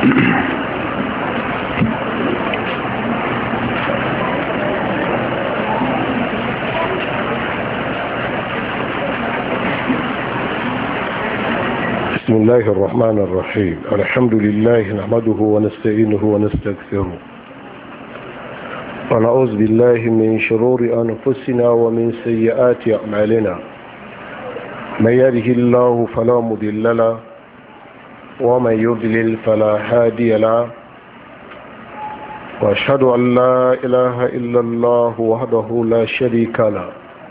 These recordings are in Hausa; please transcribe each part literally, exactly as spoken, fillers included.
بسم الله الرحمن الرحيم. الحمد لله نحمده ونستعينه ونستغفره ونعوذ بالله من شرور أنفسنا ومن سيئات أعمالنا. من يهده الله فلا مضل له ومن يضلل فلا هادي له، وأشهد أن لا إله إلا الله وحده لا شريك له،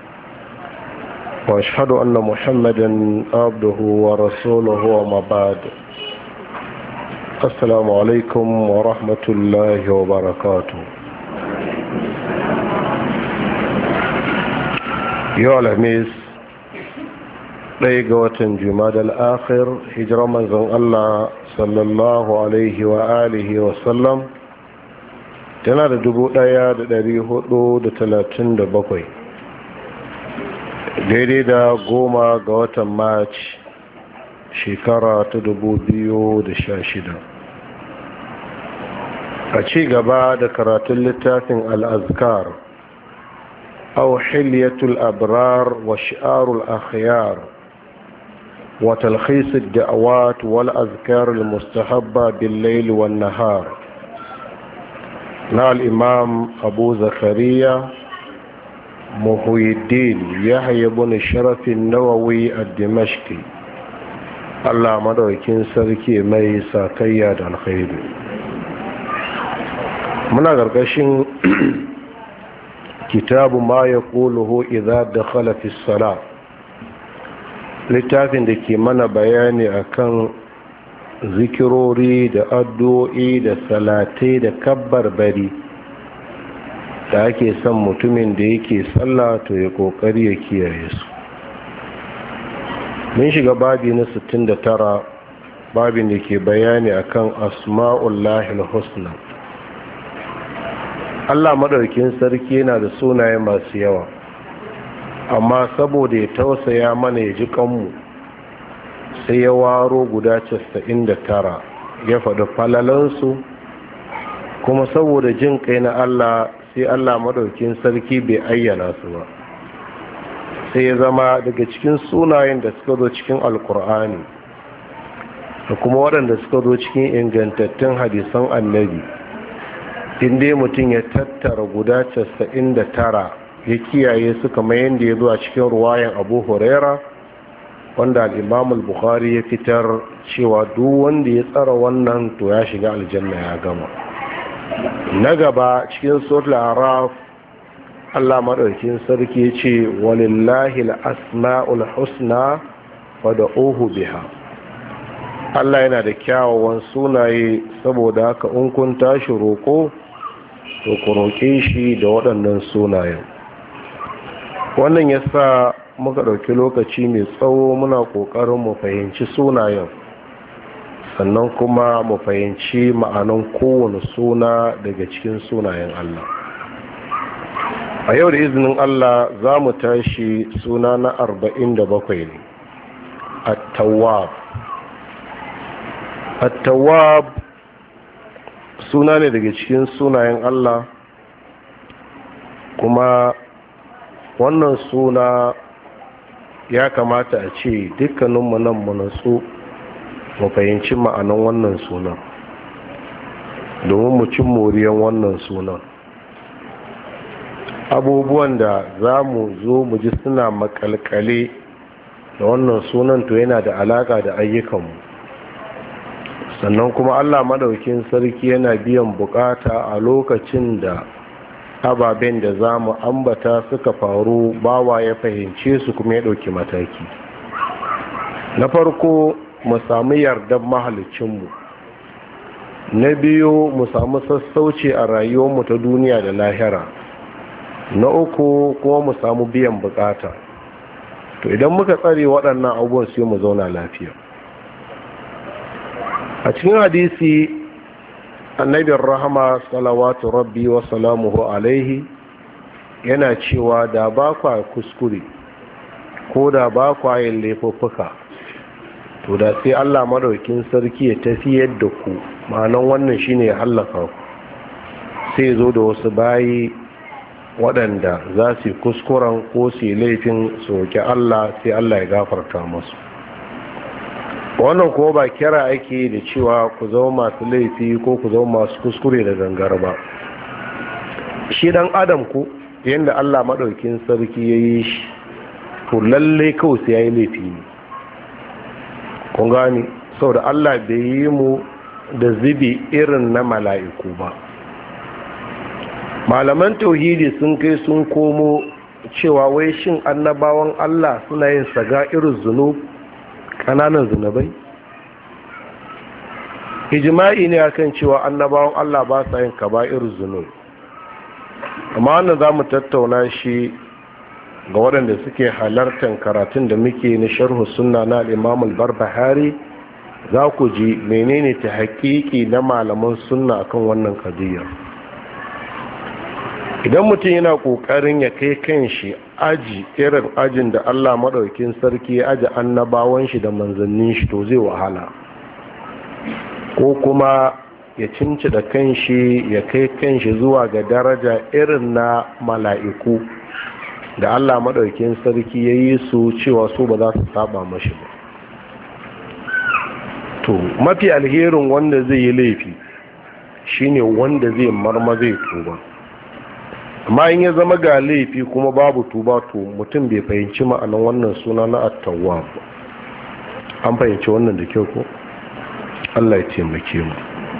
وأشهد أن محمدا عبده ورسوله، وما بعد. السلام عليكم ورحمة الله وبركاته. يا الخميس ɗaya ga watan Jumada al-Akhir, hijirar manzon Allah sallallahu alaihi wa alihi wa sallam tana da dubu ɗaya da ɗari hudu da talatin da bakwai, daidai da goma ga watan March shekara ta dubu biyu da sha shida. A ci gaba da karatun littafin al-azkar aw hilyatul abrar wa shi'arul akhyar وتلخيص الدعوات والأذكار المستحبة بالليل والنهار، نال الإمام أبو زكريا محي الدين يحيى بن شرف النووي الدمشقي. الله مدوكين سركي مي ساكيا دان خير. من غرغشين كتاب ما يقوله إذا دخل في الصلاة، littafin da ke mana bayani akan zikirori da addu'o'i da salatai da kabbar bari da ake son mutumin da yake sallah to ya kokari ya kiyaye su. Mun shiga babi na sittin da tara, babin da ke bayani akan asma'ullahil husna. Allah madaukin sarki yana da sunaye masu yawa, amma saboda ya tausaya mana ya ji kanmu sai ya waro guda casa'in da tara ya faɗi falalansu, kuma saboda jin kai na Allah sai Allah madaukin sarki bai ayyana su ba, sai ya zama daga cikin sunayen da suka zo cikin alkur'ani da kuma waɗanda suka zo cikin ingantattun hadisan annabi, inda mutum ya tattara guda casa'in da tara ya kiyaye su kamar yadda ya zo a cikin ruwayan Abu Huraira wanda al-Imam al-Bukhari ya fitar cewa duk wanda ya tsara wannan to ya shiga aljanna ya gama. Na gaba cikin suratul Araf Allah madaukakin sarki ya ce walillahi al-asma'ul husna fad'uhu biha. Allah yana da kyawawan sunaye, saboda haka in kun tashi roko to ku roke shi da waɗannan sunayen. Wannan ya sa muka ɗauki lokaci mai tsawo muna ƙoƙarin mu fahimci sunayen, sannan kuma mu fahimci ma'anan kowane suna daga cikin sunayen Allah. A yau da izinin Allah za mu tashi suna na arba'in da bakwai ne, At-Tawwab. At-Tawwab suna ne daga cikin sunayen Allah, kuma wannan suna ya kamata a ce dukkaninmu nan mu natsu mu fahimci ma'anan wannan sunan domin mu cin moriyan wannan sunan. Abubuwan da za mu zo mu ji suna makalkale da wannan sunan to yana da alaka da ayyukanmu, sannan kuma Allah madaukin sarki yana biyan bukata a lokacin da ababen da za mu ambata suka faru bawa ya fahimce su kuma ya ɗauki mataki. Na farko mu samu yardan mahalicinmu, na biyu mu samu sassauci a rayuwarmu ta duniya da lahira, na uku kuma mu samu biyan bukata. To idan muka tsare waɗannan abubuwan sai mu zauna lafiya. A cikin hadisi annabin rahama salawatu rabbi wa salamuhu alaihi yana cewa da ba kwa kuskure ko da ba kwa yin laifuffuka to da sai Allah madaukin sarki ya tafiyar da ku ma'anan wannan shine ya hallaka ku, sai zo da wasu bayi waɗanda za su yi kuskuren ko su yi laifin soke Allah sai Allah ya gafarta masu. Wannan ko ba kira ake da cewa ku zama masu laifi ko ku zama masu kuskure da gangar ba. Shi dan adam ku yadda Allah maɗaukin sarki ya yi shi, to lallai kawai sai ya yi laifi ne. Kun gani, saboda Allah bai yi mu da zubi irin na mala'iku ba. Malaman tauhidi sun kai sun komo cewa wai shin annabawan Allah suna yin saga'irul zunub, kananan zunubai? Ijma'i ne akan cewa annabawan Allah ba sa yin kaba'irul zunub. Amma wannan zamu tattauna shi ga waɗanda suke halartar karatun da muke na sharhu sunna na al-Imam al-Barbahari. Za ku ji menene ta haƙiƙi na malaman sunna akan wannan qadiyya. Idan mutum yana ƙoƙarin ya kai kanshi aji irin ajin da Allah maɗaukin sarki ya aji annabawan shi da manzannin shi, to zai wahala, ko kuma ya cinci da kanshi ya kai kanshi zuwa ga daraja irin na mala'iku da Allah maɗaukin sarki ya yi su cewa su ba za su saba mashi ba. To mafi alherin wanda zai yi laifi shine wanda zai marma zai tuba. Amma in ya zama ga laifi kuma babu tuba, to mutum bai fahimci ma'anar wannan suna na at-tawwab. An fahimci wannan da kyau ko? Allah ya taimake mu.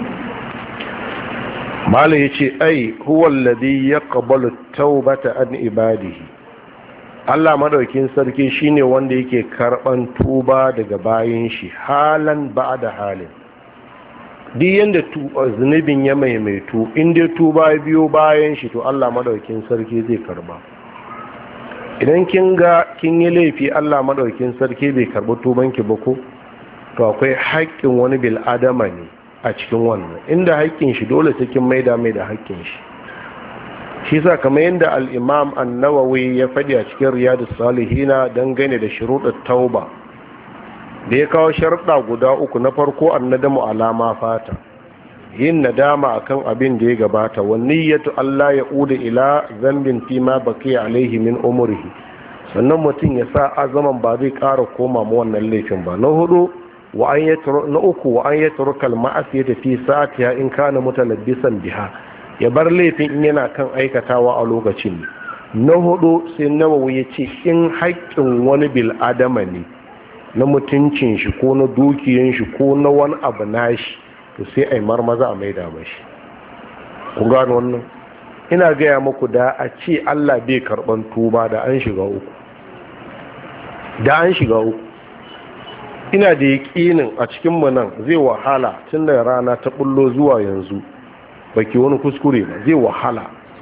Malai yace ai huwa alladhi yaqbalu at-taubata an ibadihi. Allah madaukin sarki shine wanda yake karban tuba daga bayin shi halan ba'da halin. Duk yanda zunubin ya maimaitu, inda tuba biyo bayan shi, to Allah madaukin sarki zai karba. Idan kin ga kin yi laifi Allah madaukin sarki bai karbi tubanki ba ko, to akwai haƙƙin wani bil adama ne a cikin wannan. Inda haƙƙin shi dole sai kin maida mai da haƙƙin shi. Shi sa kamar yadda al-Imam An-Nawawi ya faɗi a cikin Riyadus Salihina dangane da shuruɗut tauba, da ya kawo sharuɗa guda uku. Na farko annadamu alama fata, yin nadama akan abin da ya gabata, wa niyyatu Allah ya uda ila zambin fi ma baqiya alaihi min umrihi, sannan mutum ya sa azaman ba zai ƙara koma ma wannan laifin ba. Na hudu wa an yatru na uku wa an yatruka al-ma'asiyata fi sa'atiha in kana mutalabbisan biha, ya bar laifin in yana kan aikatawa a lokacin. Na hudu sai Nawawi ya ce in haƙƙin wani bil adama ne, na mutuncin shi ko na dukiyan shi ko na wani abu nashi, to sai ai marmaza a maida mashi. Kun gano wannan? Ina gaya muku da a ce Allah bai karban tuba da an shiga uku, da an shiga uku. Ina da yaƙinin a cikin mu nan zai wahala tun da rana ta bullo zuwa yanzu baki wani kuskure ba, zai wahala.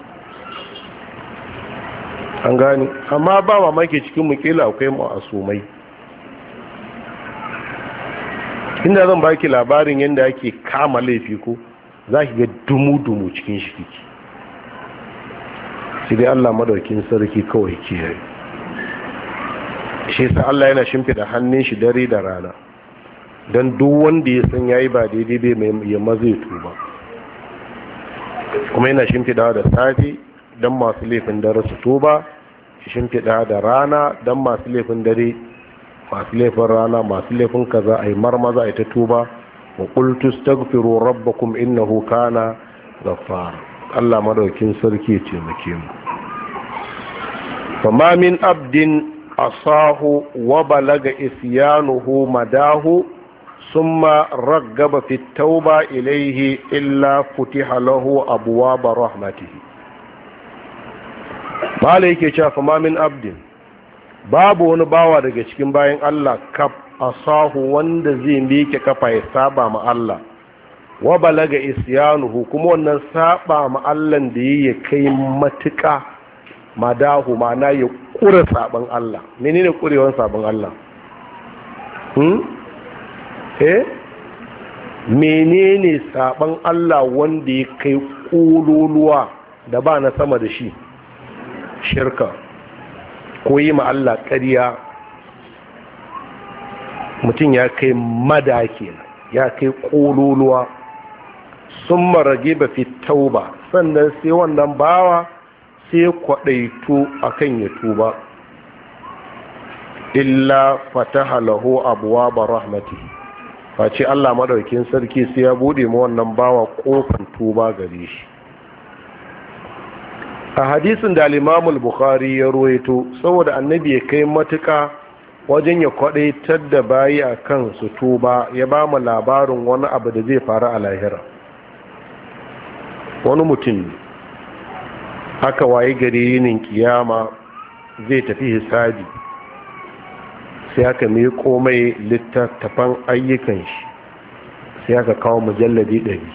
An gani, amma ba mamaki cikin mu kila akwai mu asumai. Inda zan baki labarin yadda ake kama laifi ko, za ki ga dumu-dumu cikin shi kiki. Sai dai Allah madaukin sarki kawai kiyaye. Shi sa Allah yana shimfida hannun shi dare da rana, don duk wanda ya san yayi ba daidai bai mai yamma zai tuba. Kuma yana shimfida da safe don masu laifin dare su tuba, shi shimfida da rana don masu laifin dare, masu laifin rana, masu laifin kaza a yi marmaza a yi ta tuba. Wa qultu astaghfiru rabbakum innahu kana ghaffara. Allah madaukin sarki ce muke mu. Fama min abdin asahu wa balaga isyanuhu madahu summa raggaba fi tauba ilayhi illa futiha lahu abwaaba rahmatihi. Mala yake cewa fama min abdin, babu wani bawa daga cikin bayan Allah kaf asahu wanda zai miƙe kafa ya saba ma Allah, wa balaga isyanuhu kuma wannan saba ma Allah da ya kai matuƙa madahu, ma'ana ya ƙura saban Allah. Menene ƙurewan saban Allah? Hmm? Eh? Menene saban Allah wanda ya kai ƙololuwa da ba na sama da shi? Shirka. Ko yi ma Allah ƙarya. Mutum ya kai mada kenan, ya kai ƙololuwa. sun marage ba fi tauba, sannan sai wannan bawa sai kwaɗaito akan ya tuba, illa fataha lahu abwaaba rahmati, face Allah madaukin sarki sai ya bude mu wannan bawa kofar tuba gare shi. A hadisin da al-Imam al-Bukhari ya ruwaito, saboda annabi ya kai matuka wajen ya kwadaitar da bayi akan su tuba, ya ba mu labarin wani abu da zai faru a lahira. Wani mutum haka waye gari yinin kiyama zai tafi hisabi, sai aka mai komai littattafan ayyukan shi, sai aka kawo mujalladi ɗari.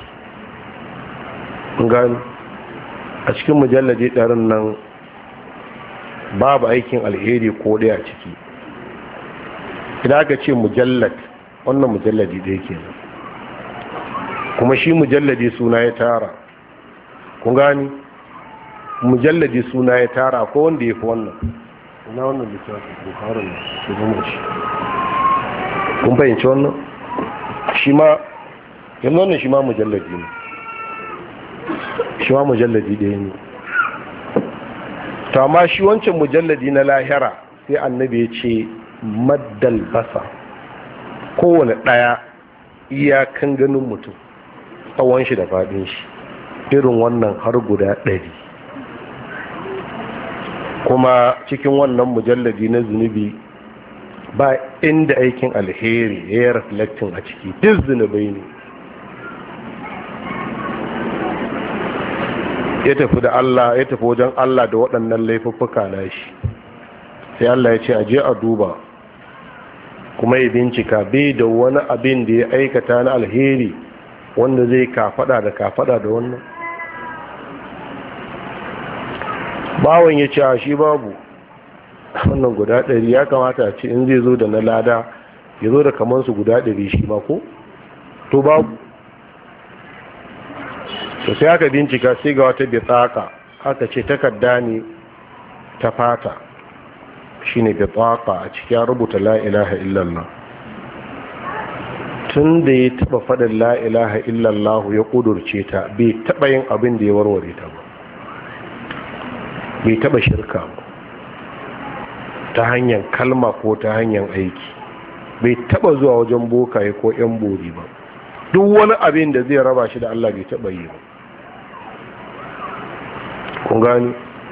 gani a cikin mujalladi ɗarin nan babu aikin alheri ko ɗaya a ciki. idan aka ce mujallad, wannan mujalladi ɗaya kenan, kuma shi mujalladi suna ya tara. kun gani mujalladi suna ya tara, ko wanda ya fi wannan ina wannan littafin bukarin na su zama shi. kun fahimci wannan shi ma yanzu wannan shi ma mujalladi ne, shi ma mujalladi ɗaya ne. to amma shi wancan mujalladi na lahira sai annabi ya ce maddal basa, kowane ɗaya iyakan ganin mutum, tsawon shi da faɗin shi, irin wannan har guda ɗari. kuma cikin wannan mujalladi na zunubi ba inda aikin alheri ya yi reflecting a ciki, duk zunubai ne. ya tafi da Allah, ya tafi wajen Allah da waɗannan laifuffuka na shi, sai Allah ya ce a je a duba kuma ya bincika, bai da wani abin da ya aikata na alheri wanda zai kafada da kafada da wannan. bawon ya ce a shi babu wannan guda ɗari, ya kamata a ce in zai zo da na lada ya zo da kamansu guda ɗari shi ma ko to babu. to sai aka bincika sai ga wata bitsaka, aka ce takarda ne ta fata, shine bitsaka, a cikin rubuta la ilaha illallah. tun da ya taba faɗin la ilaha illallah ya kudurce ta, bai taba yin abin da ya warware ta ba, bai taba shirka ba ta hanyar kalma ko ta hanyar aiki, bai taba zuwa wajen bokaye ko yan bori ba, duk wani abin da zai raba shi da Allah bai taba yi ba. kun gani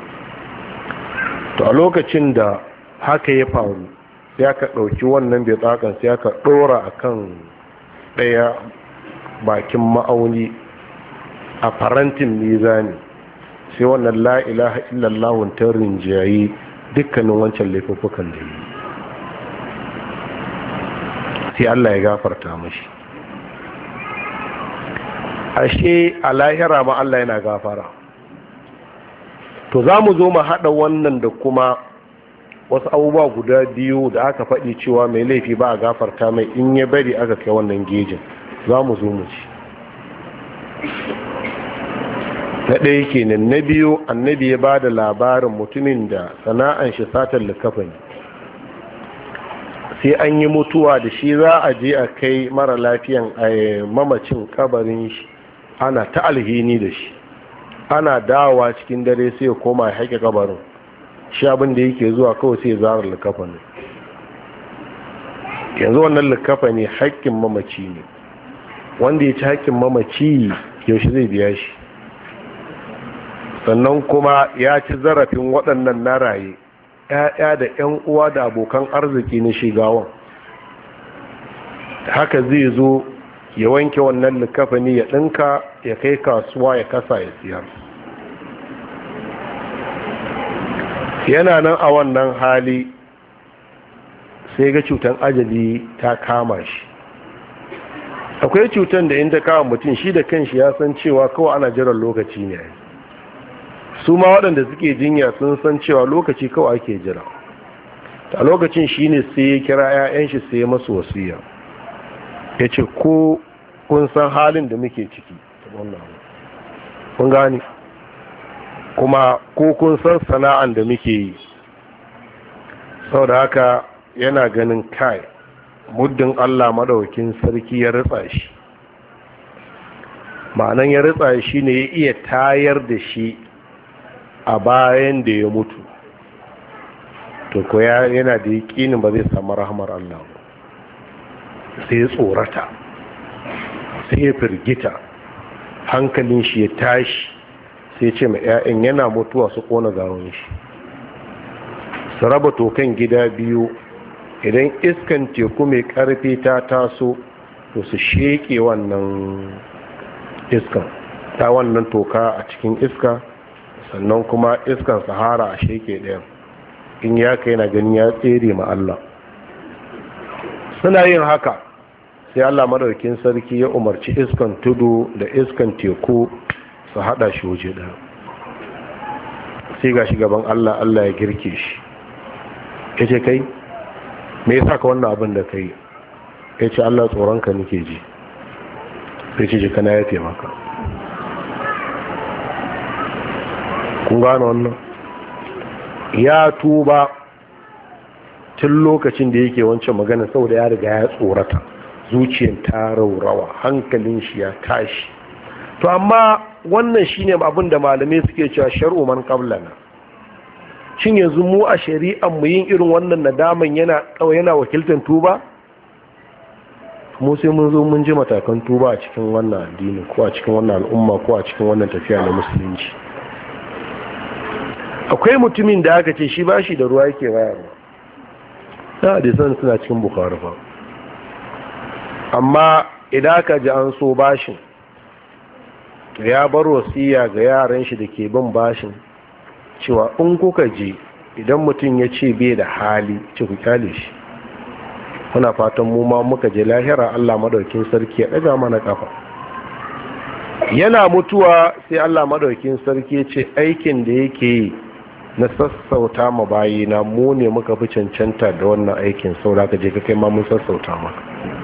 to a lokacin da haka ya faru, sai aka ɗauki wannan bai tsakan sai aka ɗora a kan ɗaya bakin ma'auni a farantin mizani, sai wannan la ilaha illallahun ta rinjayi dukkanin wancan laifuffukan da yi, sai Allah ya gafarta mashi. ashe a lahira ma Allah yana gafara. to za mu zo mu haɗa wannan da kuma wasu abubuwa guda biyu da aka faɗi cewa mai laifi ba a gafarta mai in ya bari aka kai wannan gejin, za mu zo mu ci. na ɗaya kenan. na biyu, annabi ya ba da labarin mutumin da sana'an shi satar likafani, sai an yi mutuwa da shi za a je a kai mara lafiyan a mamacin kabarin shi, ana ta alhini da shi, ana dawowa cikin dare sai ya koma ya haƙe kabarin, shi abin da yake zuwa kawai sai ya zara likafani. yanzu wannan likafani haƙƙin mamaci ne, wanda ya ci haƙƙin mamaci yaushe zai biya shi? sannan kuma ya ci zarafin waɗannan na raye, ‘ya'ya da ‘yan uwa da abokan arziki na shigawan. haka zai zo ya wanke wannan likafani, ya ɗinka, ya kai kasuwa, ya kasa, ya siyar. yana nan a wannan hali sai ga cutar ajali ta kama shi. akwai cutar da in ta kama mutum shi da kanshi ya san cewa kawai ana jiran lokaci ne, su ma waɗanda suke jinya sun san cewa lokaci kawai ake jira. a lokacin shi ne sai ya kira 'ya'yan shi sai ya masu wasiya, ya ce ko kun san halin da muke ciki, kun gani, kuma ko kun san sana'an da muke yi, sau da haka yana ganin kai muddin Allah madaukin sarki ya ritsa shi ma'anan ya ritsa shi ne ya iya tayar da shi a bayan da ya mutu, to ko yana da yaƙinin ba zai samu rahmar Allah ba. Sai ya tsorata, sai ya firgita, hankalin shi ya tashi, sai ce mai 'ya'yan yana mutuwa su kona gawon shi, su raba tokan gida biyu, idan iskan teku mai karfi ta taso to su sheke wannan iskan ta wannan toka a cikin iska, sannan kuma iskan sahara a sheke ɗayan. In ya kai na gani ya tsere ma Allah. Suna yin haka sai Allah madaukin sarki ya umarci iskan tudu da iskan teku su hada shi waje ɗaya. Sai ga shi gaban Allah, Allah ya girke shi, ya ce kai me yasa ka wannan abin da kai? Ya ce Allah tsoronka nake ji. Sai ce jika na ya taimaka. kun gano wannan? Ya tuba tun lokacin da yake wancan magana, saboda ya riga ya tsorata, zuciyar ta raurawa, hankalin shi ya tashi. To amma wannan shine abin da malamai suke cewa shar'u man qablana. Shin yanzu mu a shari'an mu yin irin wannan nadaman yana yana wakiltar tuba? Mu sai mun zo mun ji matakan tuba a cikin wannan addini, ko a cikin wannan al'umma, ko a cikin wannan tafiya na musulunci. Akwai mutumin da aka ce shi bashi da ruwa yake bayarwa, na hadisan suna cikin Bukhari fa. Amma idan aka ji an so bashin, ya bar wasiya ga yaran shi da ke bin bashin cewa in kuka je, idan mutum ya ce bai da hali, ce ku kyale shi. Muna fatan mu ma muka je lahira Allah madaukin sarki ya daga mana kafa. Yana mutuwa sai Allah madaukin sarki ya ce aikin da yake yi na sassauta ma bayina, mu ne muka fi cancanta da wannan aikin, saboda ka je ka kai ma mun sassauta maka.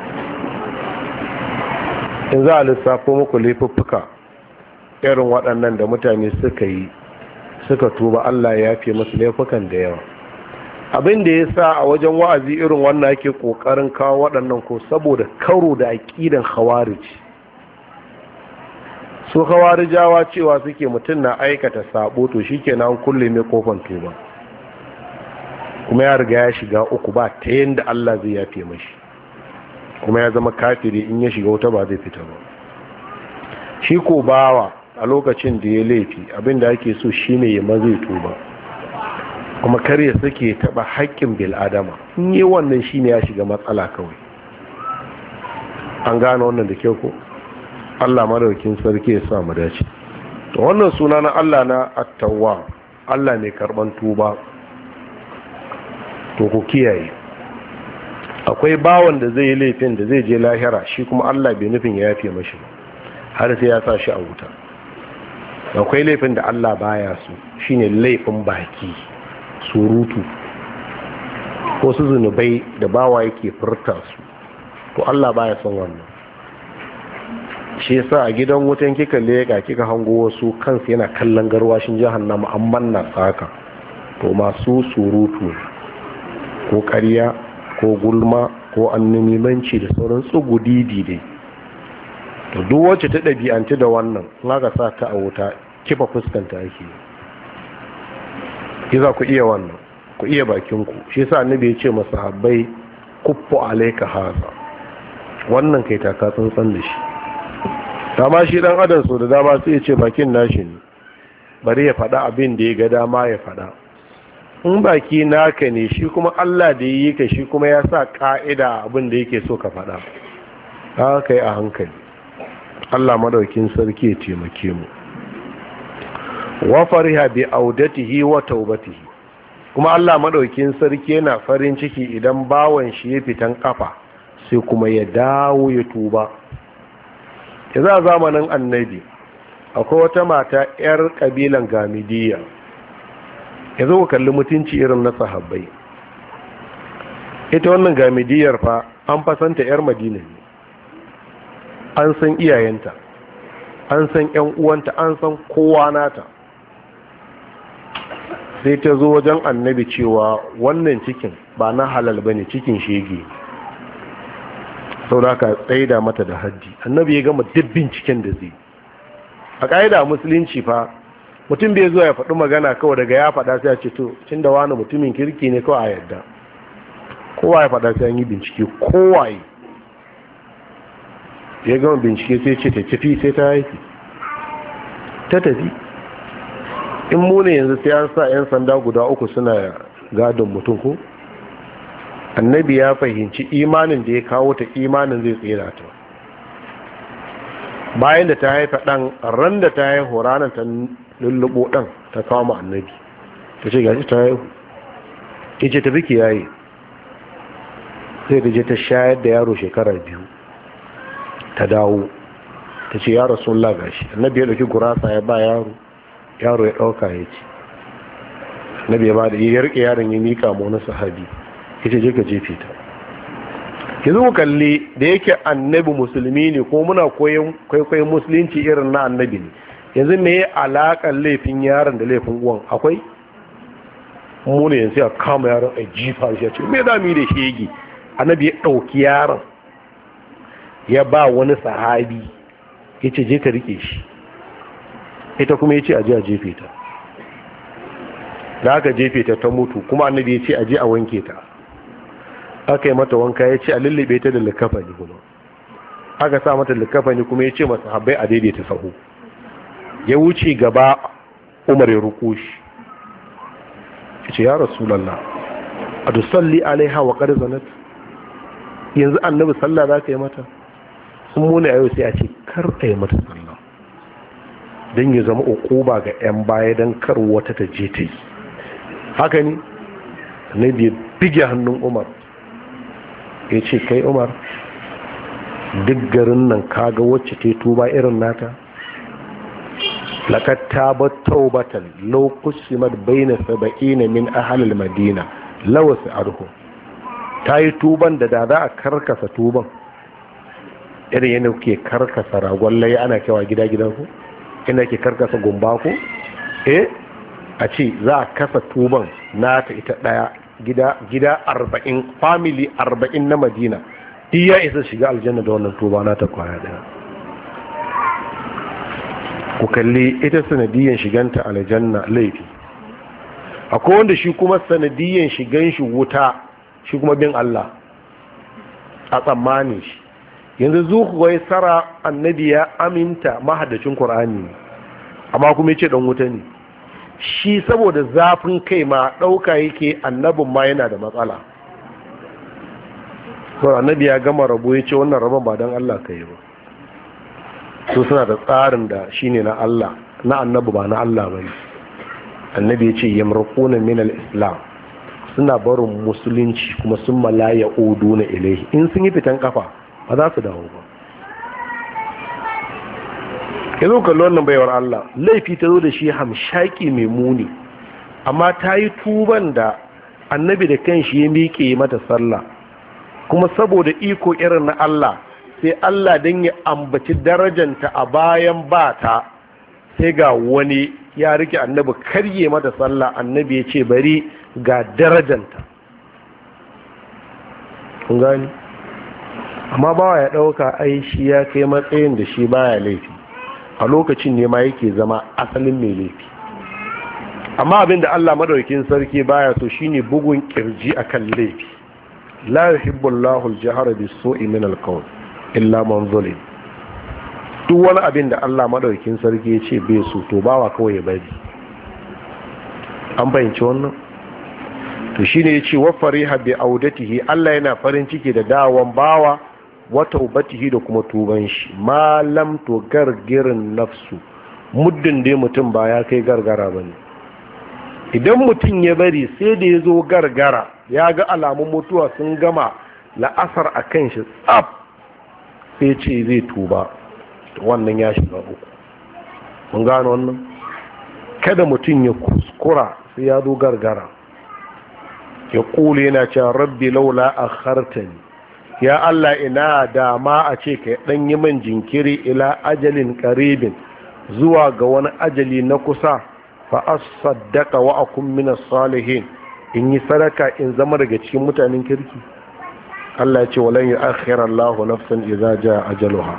In za a lissafo muku laifuffuka irin waɗannan da mutane suka yi, suka tuba, Allah ya yafe musu laifukan da yawa. Abin da ya sa a wajen wa'azi irin wannan ake ƙoƙarin kawo waɗannan, ko saboda karo da aƙidan khawarij. Su khawarijawa cewa suke mutum na aikata sabo to shikenan kulle mai kofan tuba, kuma ya riga ya shiga uku, ba ta yanda Allah zai yafe mashi, kuma ya zama kafiri, in ya shiga wuta ba zai fita ba. Shi ko bawa a lokacin da ya laifi, abin da ake so shine ya mazai tuba, kuma kar ya sake taba haƙƙin bil'adama. In yi wannan shine ya shiga matsala kawai. An gane wannan da kyau ko? Allah madaukin sarki ya sa mu dace. To wannan suna na Allah na At-Tawwab, Allah mai karban tuba. To ku kiyaye, akwai bawan da zai yi laifin da zai je lahira, shi kuma Allah bai nufin ya yafe mashi ba, har sai ya sa shi a wuta. Akwai laifin da Allah baya so, shine laifin baki, surutu, ko su zunubai da bawa yake furta su, to Allah baya son wannan. Shi yasa a gidan wutan kika leka kika hango wasu kansu yana kallon garwashin jahannama an manna saka, to masu surutu ko ƙarya ko gulma ko annamimanci da sauran tsugudidi dai, to duk wacce ta ɗabi'anci da wannan, aka sa ta a wuta kifa fuskanta ake. Ki za ku iya wannan, ku iya bakinku. Shi yasa annabi ya ce masahabbai, kuffu alayka haza, wannan kai taka tsantsan da shi. Dama shi dan adam so da dama sai ya ce bakin nashi ne, bari ya faɗa abin da ya ga dama ya faɗa. In baki naka ne, shi kuma Allah da yi ka, shi kuma ya sa ka'ida abin da yake so ka faɗa. Haka yi a hankali. Allah madaukin sarki ya taimake mu. Wa fariha bi audatihi wa taubatihi, kuma Allah madaukin sarki yana farin ciki idan bawan shi ya fitan kafa sai kuma ya dawo ya tuba. Yanzu a zamanin annabi akwai wata mata 'yar kabilan Gamidiyya. Yanzu ku kalli mutunci irin na sahabbai. Ita wannan Gamidiyyar fa an fasanta 'yar Madina ne, an san iyayenta, an san 'yan uwanta, an san kowa nata. Sai ta zo wajen annabi cewa wannan cikin ba na halal bane, cikin shege, sau da aka tsaida mata da haddi. Annabi ya gama duk binciken da zai, a ƙa'ida musulunci fa mutum bai zuwa ya faɗi magana kawai daga ya faɗa sai ya ce to cin da wani mutumin kirki ne kawai a yadda. Kowa ya faɗa sai an yi bincike, kowa yi ya gama bincike sai ce ta tafi sai ta haifi ta tafi. In mu ne yanzu sai an sa 'yan sanda guda uku suna gadon mutum ko? Annabi ya fahimci imanin da ya kawo ta imanin zai tsira ta. Bayan da ta haifa ɗan ran da ta haihu ranar ta lullubo ɗan ta kawo ma annabi ta ce gashi ta haihu, ya ce tafi ki yayi. sai ta je ta shayar da yaro shekara biyu ta dawo ta ce ya rasulullah gashi. Annabi ya ɗauki gurasa ya ba yaro, yaro ya ɗauka ya ce. Annabi ya ba da ya rike yaron ya mika ma wani sahabi ya ce je ka jefe ta. Yanzu ku kalli da yake annabi musulmi ne ko muna kwaikwayon musulunci irin na annabi ne, yanzu me ya alaƙar laifin yaron da laifin uwan akwai? Mu ne yanzu ya kama yaron a jifa shi ya ce me za mu yi da shege. Annabi ya ɗauki yaron ya ba wani sahabi ya ce je ka rike shi, ita kuma ya ce aje a jefe ta. Da aka jefe ta ta mutu kuma annabi ya ce aje a wanke ta. Aka yi mata wanka ya ce a lullube ta da likafani, kuma aka sa mata likafani kuma ya ce masu habbai a daidaita sahu. Ya wuce gaba Umar ya ruko shi ya ce ya rasulallah a dusalli alaiha wa qad zanat, yanzu annabi sallah za ka yi mata? sun muna yau sai a ce kar a yi mata sallah don ya zama uquba ga 'yan baya don kar wata ta je ta yi. Haka ne annabi ya bige hannun Umar ya ce kai Umar, duk garin nan kaga wacce ta tuba irin nata? laqad tabat tawbatan law qusimat bayna sab'ina min ahli al-madina law sa'arhu. Ta yi tuban da da za a karkasa tuban irin yana ke karkasa ragon laye ana kewa gida gidan ku, ina ke karkasa gumba ku, eh a ce za a kasa tuban nata ita daya gida gida arba'in, family arba'in na Madina iya isa shiga aljanna da wannan tuba nata kwaya daya. Ku kalli ita sanadiyan shiganta aljanna laifi. Akwai wanda shi kuma sanadiyan shigan shi wuta shi kuma bin Allah a tsammani shi. Yanzu zuku wai sara annabi ya aminta mahaddacin Qur'ani amma kuma yace dan wuta ne. Shi saboda zafin kai ma dauka yake annabin ma yana da matsala. To annabi ya gama rabo yace wannan rabon ba dan Allah kai ba. Su suna da tsarin da shine na Allah, na annabi ba na Allah bane. Annabi yace yamruquna min al-islam, suna barin musulunci kuma sun malaya uduna ilaihi, in sun yi fitan kafa ba za su dawo ba. Yanzu kallon wannan baiwar Allah laifi ta zo da shi hamshaki mai muni, amma ta yi tuban da annabi da kanshi ya miƙe mata sallah, kuma saboda iko irin na Allah sai Allah don ya ambaci darajanta a bayan ba ta, sai ga wani ya rike annabi karye mata sallah, annabi ya ce bari ga darajanta. kun gani? Amma bawa ya ɗauka ai shi ya kai matsayin da shi baya laifi, a lokacin ne ma yake zama asalin mai laifi. Amma abin da Allah madaukakin sarki baya so shine bugun kirji akan laifi. La yuhibbu Allahu al-jahra bis-su'i min al-qawl illa man zulim. Duk wani abin da Allah madaukakin sarki ya ce bai so to bawa kawai ya bari. An fahimci wannan? To shine yace wa fariha bi audatihi, Allah yana farin ciki da dawon bawa wa taubatihi da kuma tuban shi. Ma lam to gargirin nafsu, muddin dai mutum ba ya kai gargara bane. Idan mutum ya bari sai da ya zo gargara ya ga alamun mutuwa sun gama la'asar a kan shi tsaf, sai ce zai tuba, wannan ya shiga uku. mun gano wannan? Kada mutum ya kuskura sai ya zo gargara ya kule yana cewa rabbi laula akhartani, ya Allah ina dama a ce ka dan yi min jinkiri ila ajalin qaribin, zuwa ga wani ajali na kusa, fa asaddaqa wa akum min as-salihin, in yi sadaka in zama daga cikin mutanen kirki. Allah ya ce walan yu'akhkhira Allahu nafsan idza jaa ajaluha,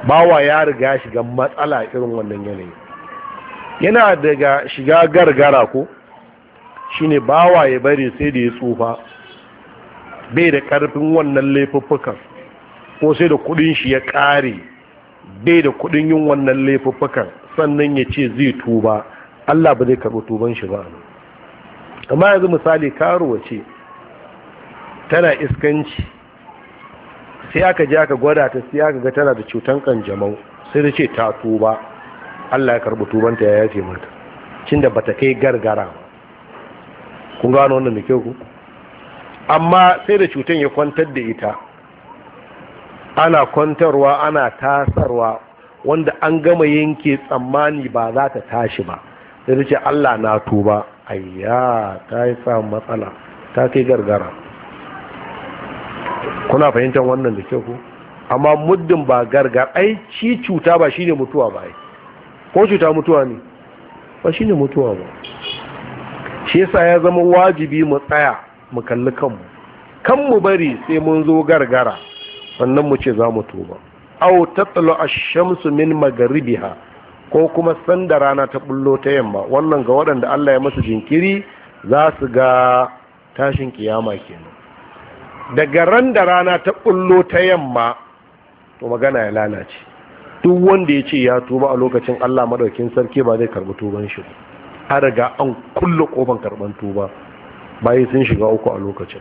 bawa ya riga shiga matsala irin wannan yanayi. Yana daga shiga gargara ko shine bawa ya bari sai da ya tsufa bai da karfin wannan laifuffukan, ko sai da kudin shi ya kare bai da kudin yin wannan laifuffukan, sannan ya ce zai tuba, Allah ba zai karɓi tuban shi ba. Amma yanzu misali karuwa ce tana iskanci, sai aka je aka gwada ta, sai aka ga tana da cutan kanjamau, sai da ce ta tuba, Allah ya karɓi tubanta ya yace mata, cin da bata kai gargara. Kun gano wannan da kyau ku? Amma sai da cutan ya kwantar da ita, ana kwantarwa ana tasarwa, wanda an gama yanke tsammani ba za ta tashi ba, sai da ce Allah na tuba. Ayya, ta yi samun matsala, ta kai gargara. Kuna fahimtar wannan da kyau ku? Amma muddin ba gargar, ai ci cuta ba shine mutuwa ba, ai ko cuta mutuwa ne ba shine mutuwa ba. Shi yasa ya zama wajibi mu tsaya mu kalli kanmu, kan mu bari sai mun zo gargara sannan mu ce za mu tuba. Aw tatlu ash-shamsu min magharibiha, ko kuma sanda rana ta bullo ta yamma. Wannan ga waɗanda Allah ya masu jinkiri za su ga tashin kiyama kenan. Daga ran da rana ta bullo ta yamma to magana ya lalace. Duk wanda ya ce ya tuba a lokacin, Allah madaukin sarki ba zai karbi tuban shi. Har riga an kulle kofar karban tuba, bayi sun shiga uku a lokacin.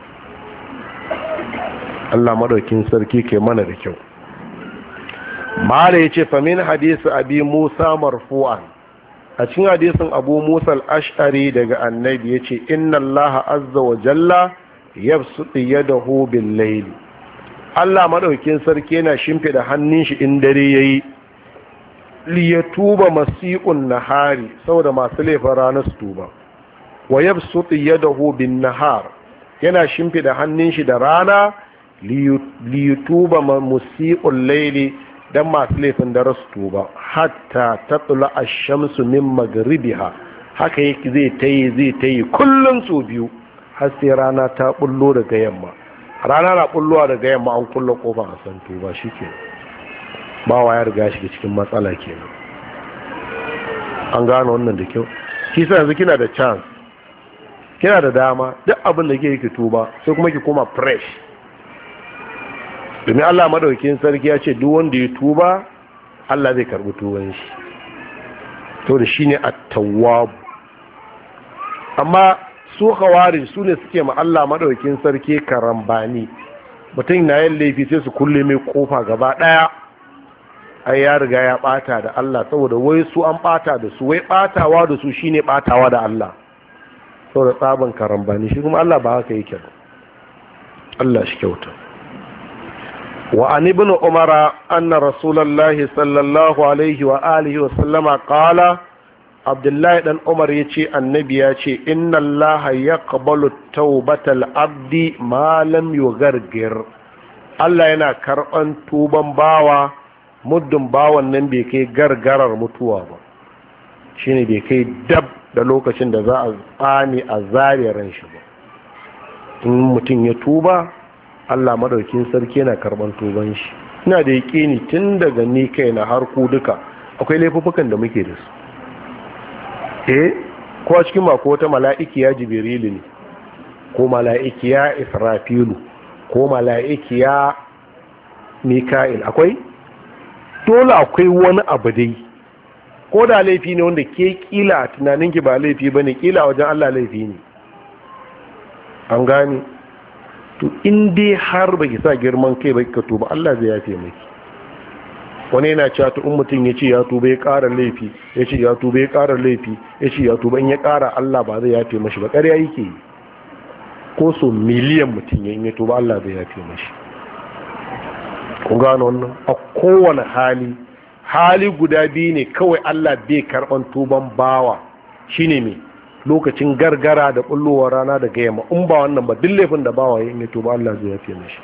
Allah madaukin sarki ke mana da kyau. Mala ya ce famin hadisi abi Musa marfu'an, a cikin hadisin abu Musa al-ash'ari daga annabi ya ce inna Allah azza wa jalla yabsutu yadahu bil layl, Allah madaukin sarki yana shimfida hannun shi in dare yayi, li yatuba masi'un nahari, saboda masu laifin ranar su tuba. Wa yabsutu yadahu bin nahar, yana shimfida hannun shi da rana, li yatuba musi'ul layli, dan masu laifin da rasu tuba. Hatta tatla ash-shamsu min maghribiha, haka yake zai tayi zai tayi kullun su biyu har sai rana ta bullo daga yamma. Rana na bullowa daga yamma an kulle kofar a san tuba, shikenan bawa ya riga shi cikin matsala kenan. An gano wannan da kyau. Shi sai yanzu kina da chance, kina da dama, duk abin da kike ki tuba sai kuma ki koma fresh. Domin Allah madaukakin sarki ya ce duk wanda ya tuba Allah zai karbi tuban shi, to da shine at-tawwab. Amma su khawarij su ne suke ma Allah madaukakin sarki karambani, mutum na yin laifi sai su kulle mai kofa gaba daya, ai ya riga ya bata da Allah, saboda wai su an bata da su, wai batawa da su shine batawa da Allah, saboda tsaban karambani. Shi kuma Allah ba haka yake ba. Allah shi kyauta. وعن ابن عمر أن رسول الله صلى الله عليه وآله وسلم قال عبد الله بن عمر يتي النبي يتي إن الله يقبل توبة العبد ما لم يغرغر. Allah yana karɓan tuban bawa muddin bawan nan bai kai gargarar mutuwa ba, shine bai kai dab da lokacin da za a tsani a zare ran shi ba. In mutum ya tuba, Allah madaukin sarki yana karban tuban shi. Ina da yaƙini tun daga ni kai na har ku duka akwai laifukan da muke da su. Eh, ko a cikin mako wata mala'ikiya Jibrilu ne, ko mala'ikiya Israfilu, ko mala'ikiya Mika'il, akwai? Dole akwai wani abu dai. Ko da laifi ne wanda ke kila tunaninki ba laifi bane, kila wajen Allah laifi ne. An gane? To in dai har baki sa girman kai ba ka tuba, Allah zai yafe miki. Wani yana cewa to in mutum ya ce ya tuba ya ƙara laifi, ya ce ya tuba ya ƙara laifi, ya ce ya tuba in ya ƙara Allah ba zai yafe mashi ba, ƙarya yake yi. Ko so miliyan mutum ya in ya tuba Allah zai yafe mashi. Kun gano wannan? A kowane hali, hali guda biyu ne kawai Allah bai karɓan tuban bawa, shine me? Lokacin gargara da bullowar rana daga yamma. In ba wannan ba, duk laifin da bawa ya to ba Allah zai yafe mishi.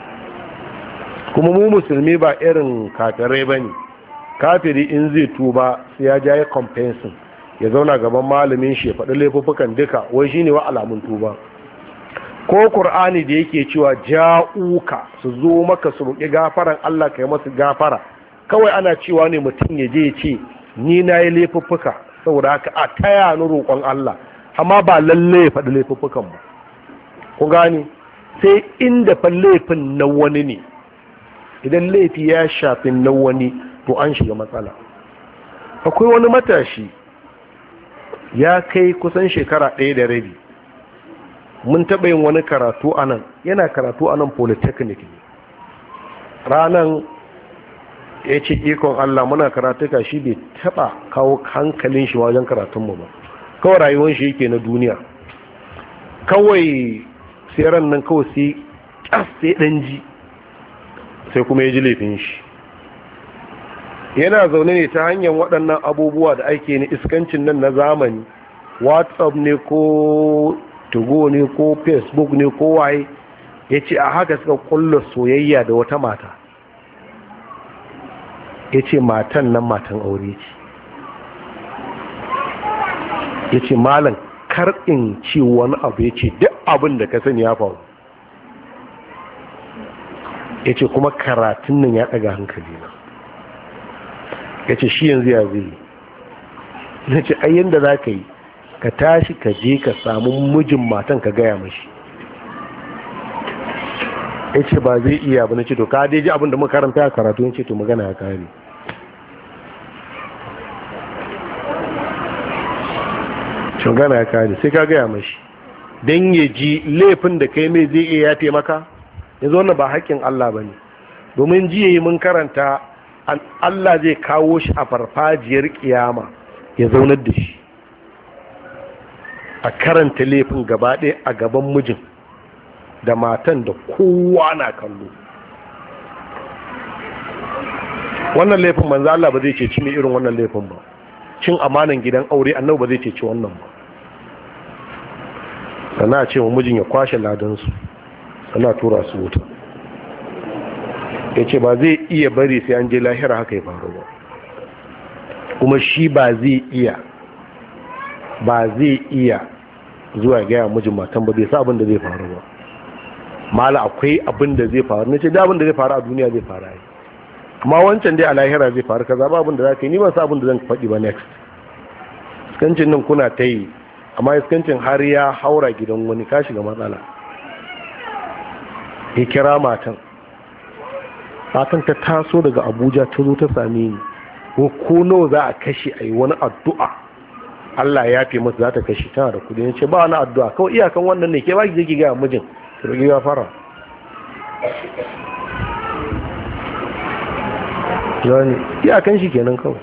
Kuma mu musulmi ba irin kafirai bane. Kafiri in zai tuba sai ya jaye compensation, ya zauna gaban malamin shi ya faɗi laifukan duka, wai shine wa alamun tuba. Ko Qur'ani da yake cewa ja'uka, su zo maka su roki gafaran Allah kai masu gafara, kawai ana cewa ne mutum ya je ya ce ni na yi laifuffuka saboda haka a taya ni roƙon Allah, amma ba lalle ya faɗi laifuffukan ba. ku gane, sai inda fa laifin na wani ne. Idan laifi ya shafi na wani to an shiga matsala. Akwai wani matashi ya kai kusan shekara ɗaya da rabi, mun taɓa yin wani karatu a nan, yana karatu a nan polytechnic ne. Ranan ya ce ikon Allah muna karatuka shi bai taɓa kawo hankalin shi wajen karatunmu ba, kawai rayuwar shi yake na duniya. Kawai sai ran nan kawai sai ƙas sai ɗan ji, sai kuma ya ji laifin shi. Yana zaune ne ta hanyar waɗannan abubuwa da ake ni iskancin nan na zamani, WhatsApp ne ko Tugo ne ko Facebook ne ko waye, ya ce a haka suka kulla soyayya da wata mata. Ya ce matan nan matan aure ce. Ya ce malam kar in ci wani abu, ya ce duk abin da ka sani ya faru. Ya ce kuma karatun nan ya ɗaga hankali na. Ya ce shi yanzu ya zai. Na ce ayyan da za ka yi, ka tashi ka je ka samu mijin matan ka gaya mashi. Ya ce ba zai iya ba. Na ce to ka dai ji abin da muka karanta a karatu. Ya ce to magana ya kare. Magana ya kare sai ka gaya mashi don ya ji laifin da kai mai zai iya yafe maka. Yanzu wannan ba haƙƙin Allah ba ne, domin jiya yi mun karanta Allah zai kawo shi a farfajiyar kiyama ya zaunar da shi a karanta laifin gaba ɗaya a gaban mijin da matan da kowa na kallo. Wannan laifin manzo Allah ba zai ceci ne irin wannan laifin ba. Cin amanan gidan aure annabi ba zai ceci wannan ba. Sana ce wa mijin ya kwashe ladansu, sana tura su wuta. Ya ce ba zai iya bari sai an je lahira haka ya faru ba, kuma shi ba zai iya ba zai iya zuwa gaya mijin matan ba, bai sa abin da zai faru ba. Mala akwai abin da zai faru, na ce da abin da zai faru a duniya zai faru ai, amma wancan dai a lahira zai faru kaza, ba abin da za ka yi, ni ban sa abin da zan faɗi ba next. Iskancin nan kuna ta yi, amma iskancin har ya haura gidan wani, ka shiga matsala. Ya kira matan matan ta taso daga Abuja ta zo ta same ni, ko ko nawa za a kashe a yi wani addu'a Allah ya fi masa za ta kashe, tana da kudi. Ya ce ba wani addu'a, kawai iyakan wannan ne, ke ba ki je ki ga mijin ki roƙi ya fara. Yani iyakan shi kenan kawai,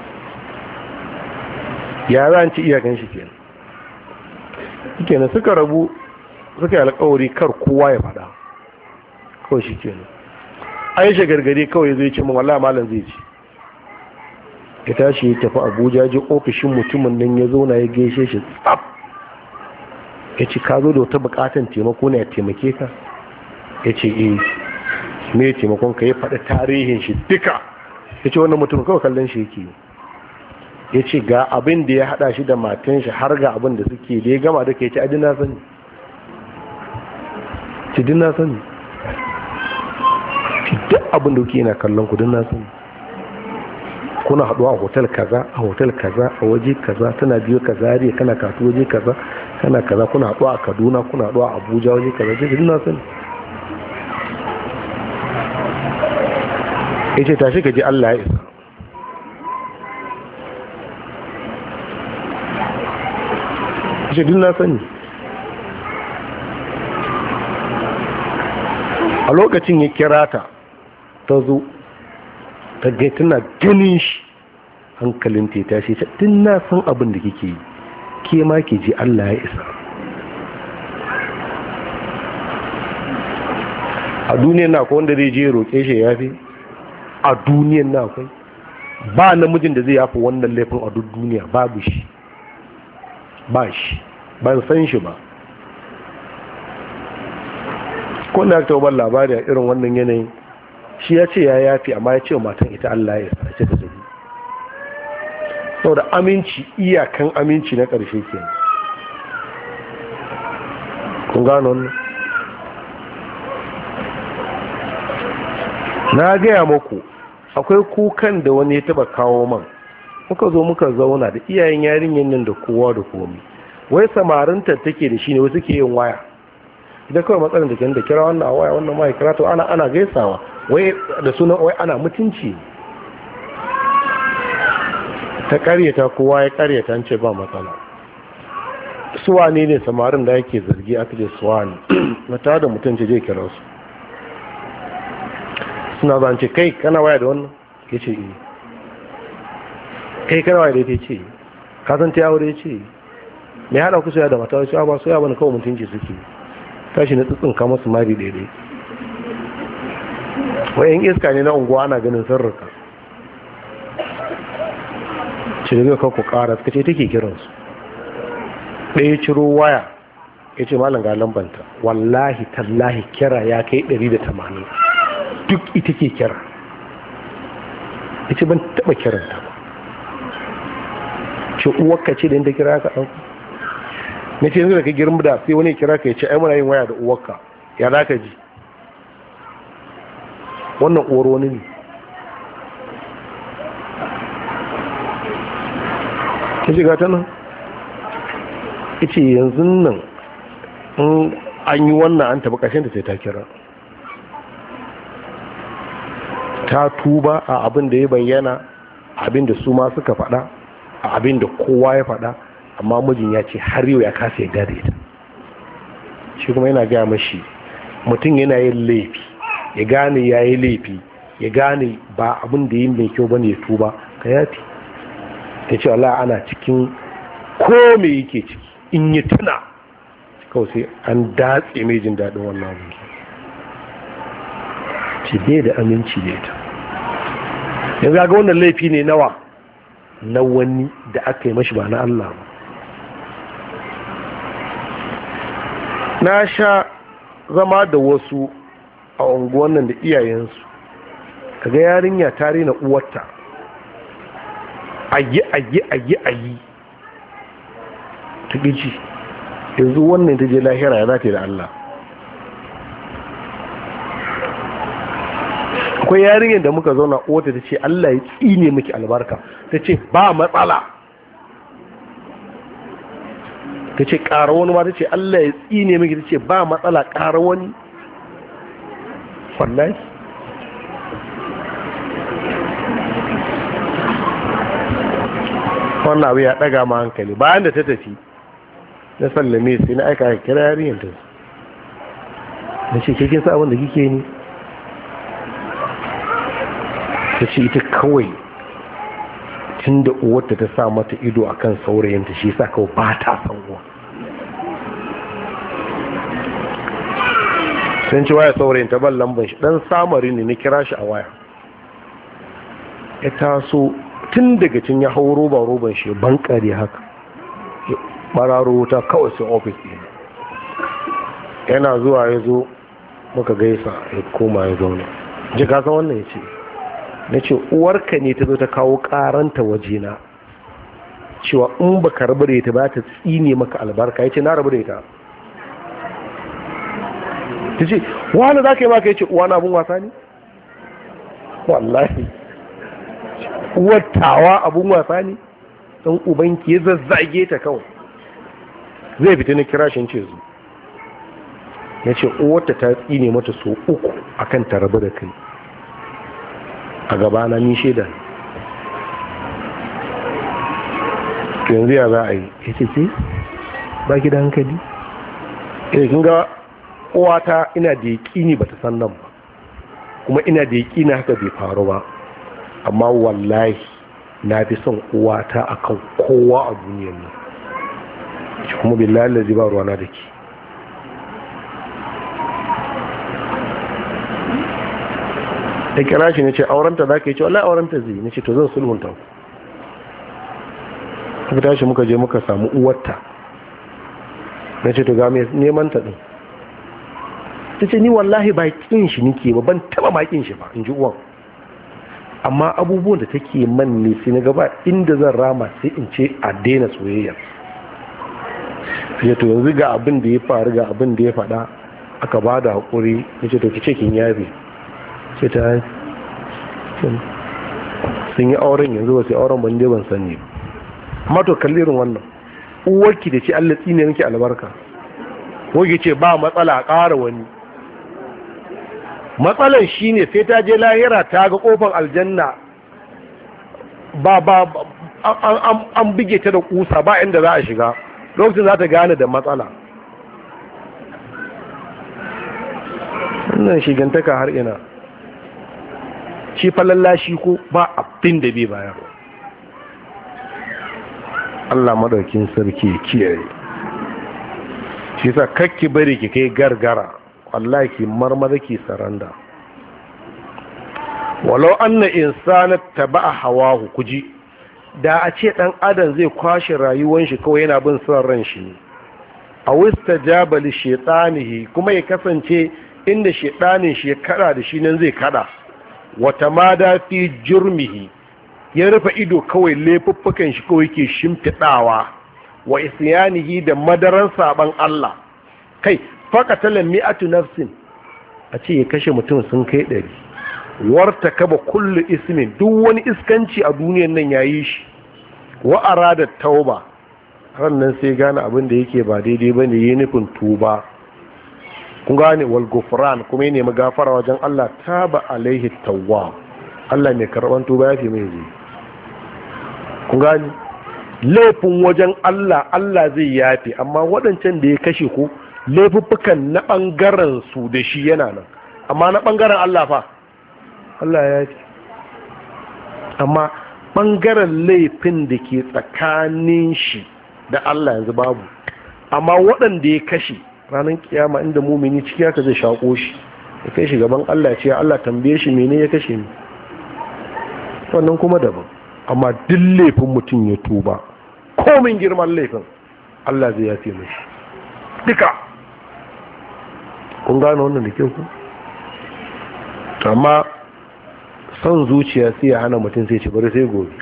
ya za ci iyakan shi kenan. Kenan suka rabu, suka yi alƙawari kar kowa ya faɗa, kawai shi kenan. Aisha gargade kawai zai ce min wallahi malam zai ci. Ya tashi ya tafi Abuja, je ofishin mutumin nan ya zauna ya gaishe shi tsaf. Ya ce ka zo da wata bukatan taimako ne ya taimake ka? Ya ce eh. Me taimakon ka? Ya faɗi tarihin shi duka. Ya ce wannan mutum kawai kallon shi yake. Ya ce ga abin da ya haɗa shi da matan shi har ga abin da suke, da ya gama da ka. Ya ce adin na sani. Ce din na sani. Duk abin da kuke yana kallon ku din na sani. Kuna haɗuwa a hotel kaza, a hotel kaza, a waje kaza, tana biyo kaza ne, kana katu waje kaza, kana kaza, kuna haɗuwa a Kaduna, kuna haɗuwa a Abuja waje kaza, ce din na sani. Ya ce tashi ka ji Allah ya isa. Ya ce din na sani. A lokacin ya kira ta, ta zo ta gai tana ganin shi, hankalin ta tashi, ta tun na san abin da kike yi, ke ma ke ji Allah ya isa. A duniyan na akwai wanda zai je roƙe shi ya fi? A duniyan na akwai? Ba namijin da zai yafi wannan laifin a duk duniya, babu shi, ba shi, ban san shi ba. Ko da aka ban labari a irin wannan yanayin, shi ya ce ya yafi, amma ya ce matan ita Allah ya sa ce ta zabi. Saboda aminci, iyakan aminci na ƙarshe ke. Kun gano wannan? Na gaya muku akwai kukan da wani ya taba kawo man, muka zo muka zauna da iyayen yarinyar nan da kowa da komi, wai samarinta take da shi ne wasu ke yin waya, idan kawai matsalar da ke da kira wannan a waya wannan ma kira to ana ana gaisawa wai da sunan wai ana mutunci. ta karyata kowa ya karyata an ce ba matsala. suwa ne ne samarin da yake zargi aka ce suwa ne mata da mutunci je kira su suna zance kai kana waya da wannan ya ce iya, kai kana waya da ya ce kasan ta yawo da ya ce mai hada ku soya da mata wasu ba soya bane kawai mutunci suke tashi na tsitsin kama su mari daidai. wayan iska ne na unguwa ana ganin sirrika ce da zai ku kara suka ce take kiransu ɗaya ciro waya ya ce malam ga lambanta, wallahi tallahi kira ya kai ɗari da tamanin duk ita ke kira. ya ce ban taɓa kiranta ba, ce uwakka ce da inda kira ka ɗauka. na ce yanzu da ka girma da sai wani kira ka ya ce ai muna yin waya da uwakka ya za ka ji wannan uwar wani ne. ta shiga ta nan ita yanzu nan in an yi wannan an taɓa ƙashin da sai ta kira ta tuba a abin da ya bayyana, abin da su ma suka faɗa, a abin da kowa ya faɗa, amma mijin ya ce har yau ya kasa yadda da ita. shi kuma yana gaya mashi mutum yana yin laifi ya gane ya yi laifi ya gane ba abin da yi mai kyau bane ya tuba ka yafi. ta ce Allah ana cikin ko me yake ciki in yi tuna kawai sai an datse mai jin daɗin wannan abin ce bai da aminci da ita. yanzu ga wannan laifi ne nawa na wani da aka yi mashi ba na Allah ba. na sha zama da wasu a unguwan nan da iyayensu, kaga yarinya ta rena uwarta ayi ayi ayi ayi tukici yanzu wannan ta je lahira ya zata da Allah. akwai yarinyar da muka zauna uwarta ta ce Allah ya tsine miki albarka, ta ce ba matsala, ta ce ƙara wani ma ta ce Allah ya tsine miki, ta ce ba matsala ƙara wani. wallahi wannan abu ya ɗaga ma hankali. bayan da ta tafi na sallame sai na aika kira yarinyar ta na ce ke kin sa abin da kike ni? ta ce ita kawai tun da uwarta ta sa mata ido akan saurayinta shi sa kawai ba ta san uwa. sun ci waya saurayinta ban lambar shi dan samari ne na kira shi a waya ya taso tun daga cin ya hau roba roban shi ban kare haka ya bararo wuta kawai sai ofis ɗina. yana zuwa ya zo muka gaisa ya koma ya zauna ji ka san wannan ya ce na ce uwarka ne ta zo ta kawo karanta wajena cewa in ba ka rabu da ita ba ta tsine maka albarka. ya ce na rabu da ita. ta ce wani za ka yi maka ya ce uwa na abin wasa ne? wallahi uwattawa abin wasa ne? don ubanki ya zazzage ta kawai zai fita na kira shi ce zu ya ce uwarta ta tsine mata so uku akan ta rabu da kai a gabana ni shaida. yanzu ya za a yi ya ce ce ba ki da hankali ina kin ga uwata ina da yaƙini ba ta san nan ba kuma ina da yaƙini haka bai faru ba, amma wallahi na fi son uwata akan kowa a duniyar nan kuma billahi lazi ba ruwana da ke. da kira shi ne ce aurenta za ka yi ce wallahi aurenta zai ne ce to zan sulhunta ku. tashi muka je muka samu uwarta na ce to ga mai neman ta din. ta ce ni wallahi ba kin shi nike ba, ban taba ma kin shi ba in ji uwan, amma abubuwan da take man ne sai na gaba inda zan rama sai in ce a daina soyayya. sai to yanzu ga abin da ya faru ga abin da ya faɗa aka ba da haƙuri. ya ce to ki ce kin yabe ce ta sun yi auren yanzu ba sai auren ban je ban sani amma to kallirin wannan uwarki da ce Allah tsine miki albarka wage ce ba matsala a ƙara wani matsalan shine sai ta je lahira ta ga kofar aljanna ba ba an bige ta da kusa ba inda za a shiga lokacin za ta gane da matsala. wannan shigantaka har ina shi falallashi ko ba abin da bai bayar. Allah madaukin sarki kiyaye shi sa kakki bari ki kai gargara wallahi ki marmaza ki saranda. walau anna insana taba'a hawahu kuji da a ce dan adam zai kwashe rayuwar shi kawai yana bin son ran shi ne a wista jabali shaytanihi kuma ya kasance inda shaytanin shi ya kada da shi nan zai kada wata mada fi jurmihi ya rufe ido kawai laifuffukan shi kawai ke shimfiɗawa wa isyanihi da madaran saban Allah kai faqatalan mi'atu nafsin a ce ya kashe mutum sun kai ɗari warta kaba kullu ismin duk wani iskanci a duniyar nan yayi shi wa arada tauba rannan sai gane abin da yake ba daidai bane yayin nufin tuba kun gane wal gufran kuma ya nemi gafara wajen Allah taba alaihi tawwab Allah mai karban tuba yafi mai ji kun gane laifin wajen Allah Allah zai yafi amma waɗancan da ya kashe ku laifuffukan na ɓangaren su da shi yana nan amma na ɓangaren Allah fa Allah ya yafi amma ɓangaren laifin da ke tsakanin shi da Allah yanzu babu amma waɗanda ya kashe ranar kiyama inda mumini ciki haka zai shaƙo shi ya kai shi gaban Allah ce Allah tambaye shi mene ya kashe ni wannan kuma daban amma duk laifin mutum ya tuba komin girman laifin Allah zai yafe mashi duka kun gane wannan da kyau ku amma son zuciya sai ya hana mutum sai ce bari sai gobe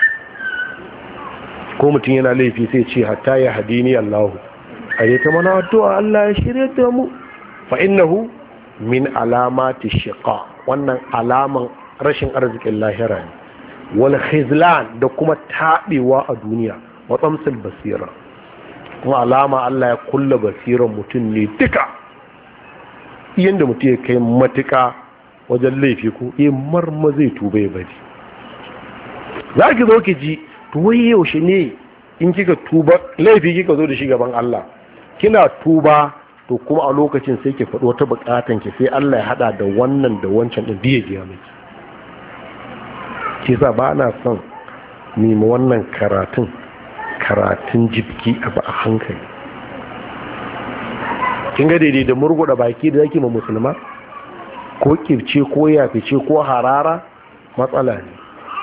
ko mutum yana laifi sai ce hatta ya hadini Allahu a yi ta mana addu'a Allah ya shirya da mu fa innahu min alamati shiqa wannan alaman rashin arzikin lahira ne wal khizlan da kuma tabewa a duniya wa tsamsil basira kuma alama Allah ya kulla basiran mutum ne duka yanda mutum ya kai matuka wajen laifi ko eh marma zai tuba ya bari za ki zo ki ji to wai yaushe ne in kika tuba laifi kika zo da shi gaban Allah kina tuba to kuma a lokacin sai ki faɗo wata bukatan ki sai Allah ya hada da wannan da wancan din biye jiya miki kisa ba na son nemi wannan karatun karatun jibki a ba a hankali kin ga daidai da murguda baki da yake ma musulma ko kirce ko yafice ko harara matsala ne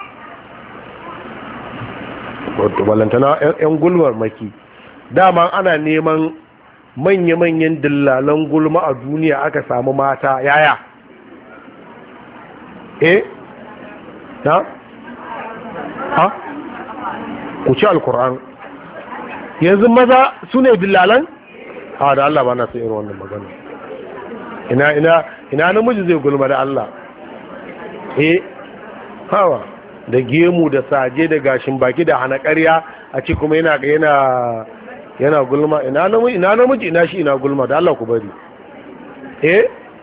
walantana yan gulmar maki dama ana neman manya-manyan dillalan gulma a duniya aka samu mata yaya eh ha ha ku ci alkur'an yanzu maza su ne dillalan a da Allah ba na san irin wannan magana ina ina ina namiji zai gulma da Allah eh hawa da gemu da saje da gashin baki da hana ƙarya a ce kuma yana yana yana gulma ina namiji ina namiji ina shi ina gulma da Allah ku bari eh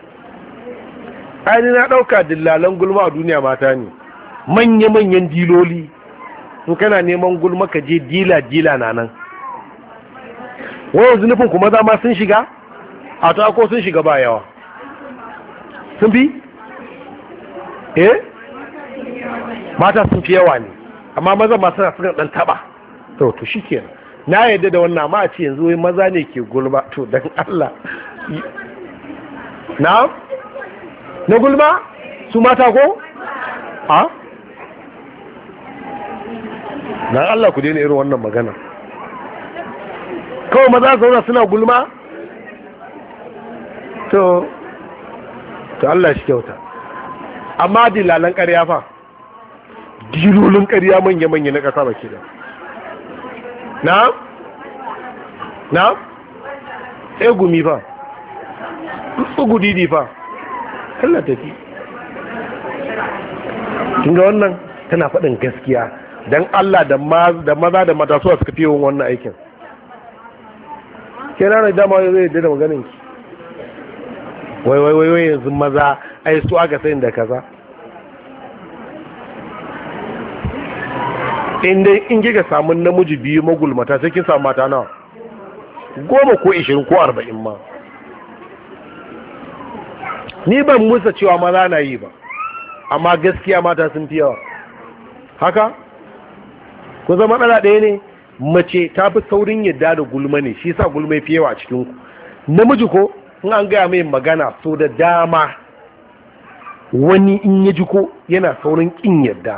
ai na dauka dillalan gulma a duniya mata ne manya manyan diloli in kana neman gulma ka je dila dila na nan wai yanzu nufin kuma za ma sun shiga a ta ko sun shiga ba yawa sun bi eh mata sun fi yawa ne amma maza masu na suna dan taba to to shikenan na yadda da wannan ma a ce yanzu wai maza ne ke gulma to dan Allah na na gulma su mata ko a dan Allah ku daina irin wannan magana kawai maza zauna suna gulma to to Allah shi kyauta amma dilalan ƙarya fa dilolin ƙarya manya-manya na ƙasa baki da na na tsegumi fa tsugudidi fa Allah tafi kinga wannan tana faɗin gaskiya. don Allah da maza da mata suwa suka fiye wannan aikin. ke rana dama zai da maganin ki wai wai wai yanzu maza ai su aka sayin da kaza. inda in kika samu namiji biyu magulmata sai kin samu mata nawa goma ko ishirin ko arba'in ma. ni ban musa cewa maza na yi ba, amma gaskiya mata sun fi yawa. haka ku zama matsala ɗaya ne, mace ta fi saurin yadda da gulma ne, shi sa gulma fi yawa a cikinku. namiji ko in an gaya mai magana so da dama wani in ya ji ko yana saurin ƙin yadda,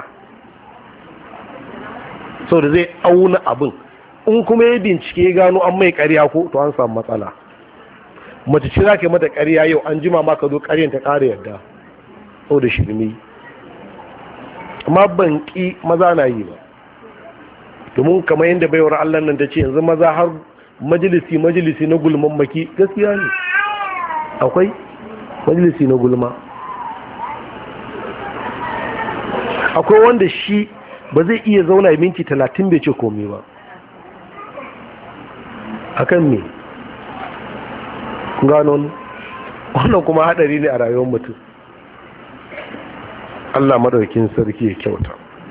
sau da zai auna abin. in kuma ya bincike ya gano an mai ƙarya ko to an samu matsala. mace ce za ka yi mata ƙarya yau, an jima ma ka zo ƙaryan ta ƙara yadda sau da shirme. amma ban ƙi maza na yi ba, domin kamar yadda baiwar Allah nan ta ce yanzu maza har majalisi majalisi na gulman maki. gaskiya ne, akwai majalisi na gulma. akwai wanda shi ba zai iya zauna minti talatin bai ce komai ba. akan me? gano wannan kuma hadari ne a rayuwar mutum. Allah madaukin sarki ya kyauta.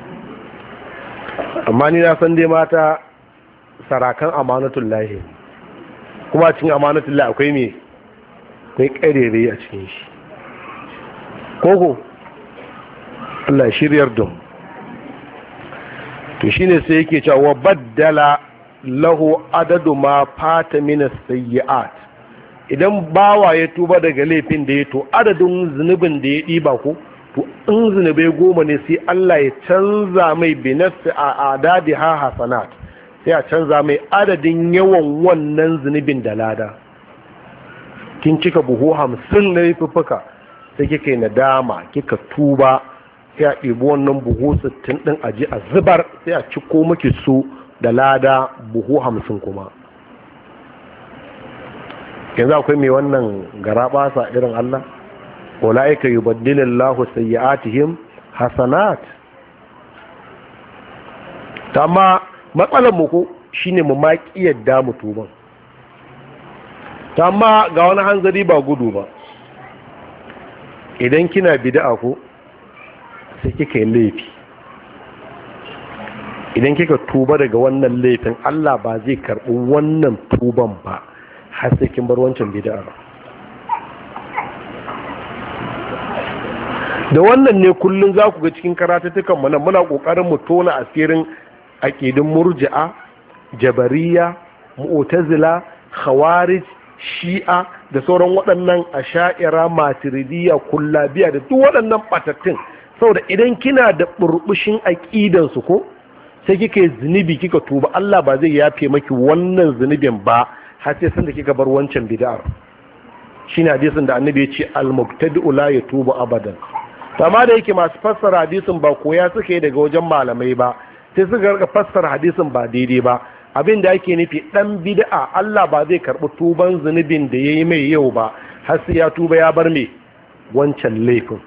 amma ni na san dai mata sarakan amanatul lahi, kuma cikin amanatul lahi akwai me? akwai karere a cikin shi. koko Allah shiryar da mu. to shine sai yake cewa baddala lahu adadu ma fata min as-sayyi'at. idan bawa ya tuba daga laifin da ya, to adadin zunubin da ya diba ko to in zunubai goma ne sai Allah ya canza mai binafsi a adadi ha hasanat, sai a canza mai adadin yawan wannan zunubin da lada. kin cika buhu hamsin na laifuffuka sai kika yi nadama kika tuba, sai a ɗibi wannan buhu sittin ɗin aji a zubar, sai a ciko miki su da lada buhu hamsin kuma. yanzu akwai mai wannan garaɓasa irin Allah? ulaika yubaddilillahu sayyi'atihim hasanat. amma matsalar mu ko shine mu ma yadda mu tuban. amma ga wani hanzari ba gudu ba. idan kina bid'a ko sai kika yi laifi, idan kika tuba daga wannan laifin Allah ba zai karɓi wannan tuban ba har sai kin bar wancan bid'a ba. da wannan ne kullum za ku ga cikin karatattukan mu nan muna kokarin mu tona asirin aqidin murji'a, jabariya, mu'tazila, khawarij, shi'a da sauran waɗannan asha'ira, maturidiyya, kullabiya da duk waɗannan batattun. saboda idan kina da burbushin aqidan su ko sai kika yi zunubi kika tuba, Allah ba zai yafe maki wannan zunubin ba har sai sanda kika bar wancan bid'ar. shine hadisin da annabi ya ce al-mubtadi'u la yatubu abadan. amma da yake masu fassara hadisin ba koya suka yi daga wajen malamai ba, sai suka rika fassara hadisin ba daidai ba. abin da ake nufi dan bid'a Allah ba zai karbi tuban zunubin da yayi mai yau ba har sai ya tuba ya bar me wancan laifin.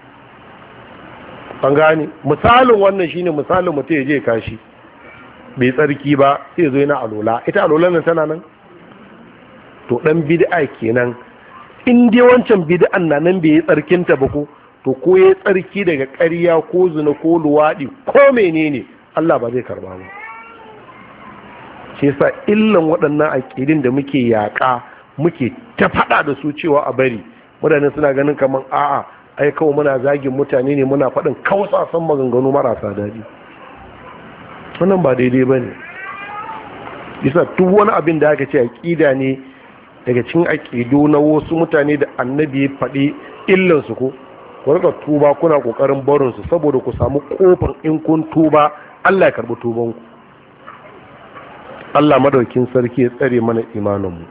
an gane misalin wannan shine misalin mutum ya je kashi bai tsarki ba sai zo yana alola, ita alolan nan tana nan. to dan bid'a kenan, in dai wancan bid'an na nan bai yi tsarkinta ba ko to ko ya tsarki daga ƙarya ko zina ko luwaɗi ko menene Allah ba zai karba ba. shi yasa illan waɗannan aƙidin da muke yaƙa muke ta faɗa da su cewa a bari, mutane suna ganin kamar a'a ai kawai muna zagin mutane ne, muna faɗin kausasan maganganu marasa daɗi. wannan ba daidai ba ne. yasa duk wani abin da aka ce aƙida ne daga cikin aƙidu na wasu mutane da annabi ya faɗi illansu ko ku rika tuba kuna kokarin barin su saboda ku samu kofar in kun tuba Allah ya karbi tuban ku. Allah madaukin sarki ya tsare mana imanin mu.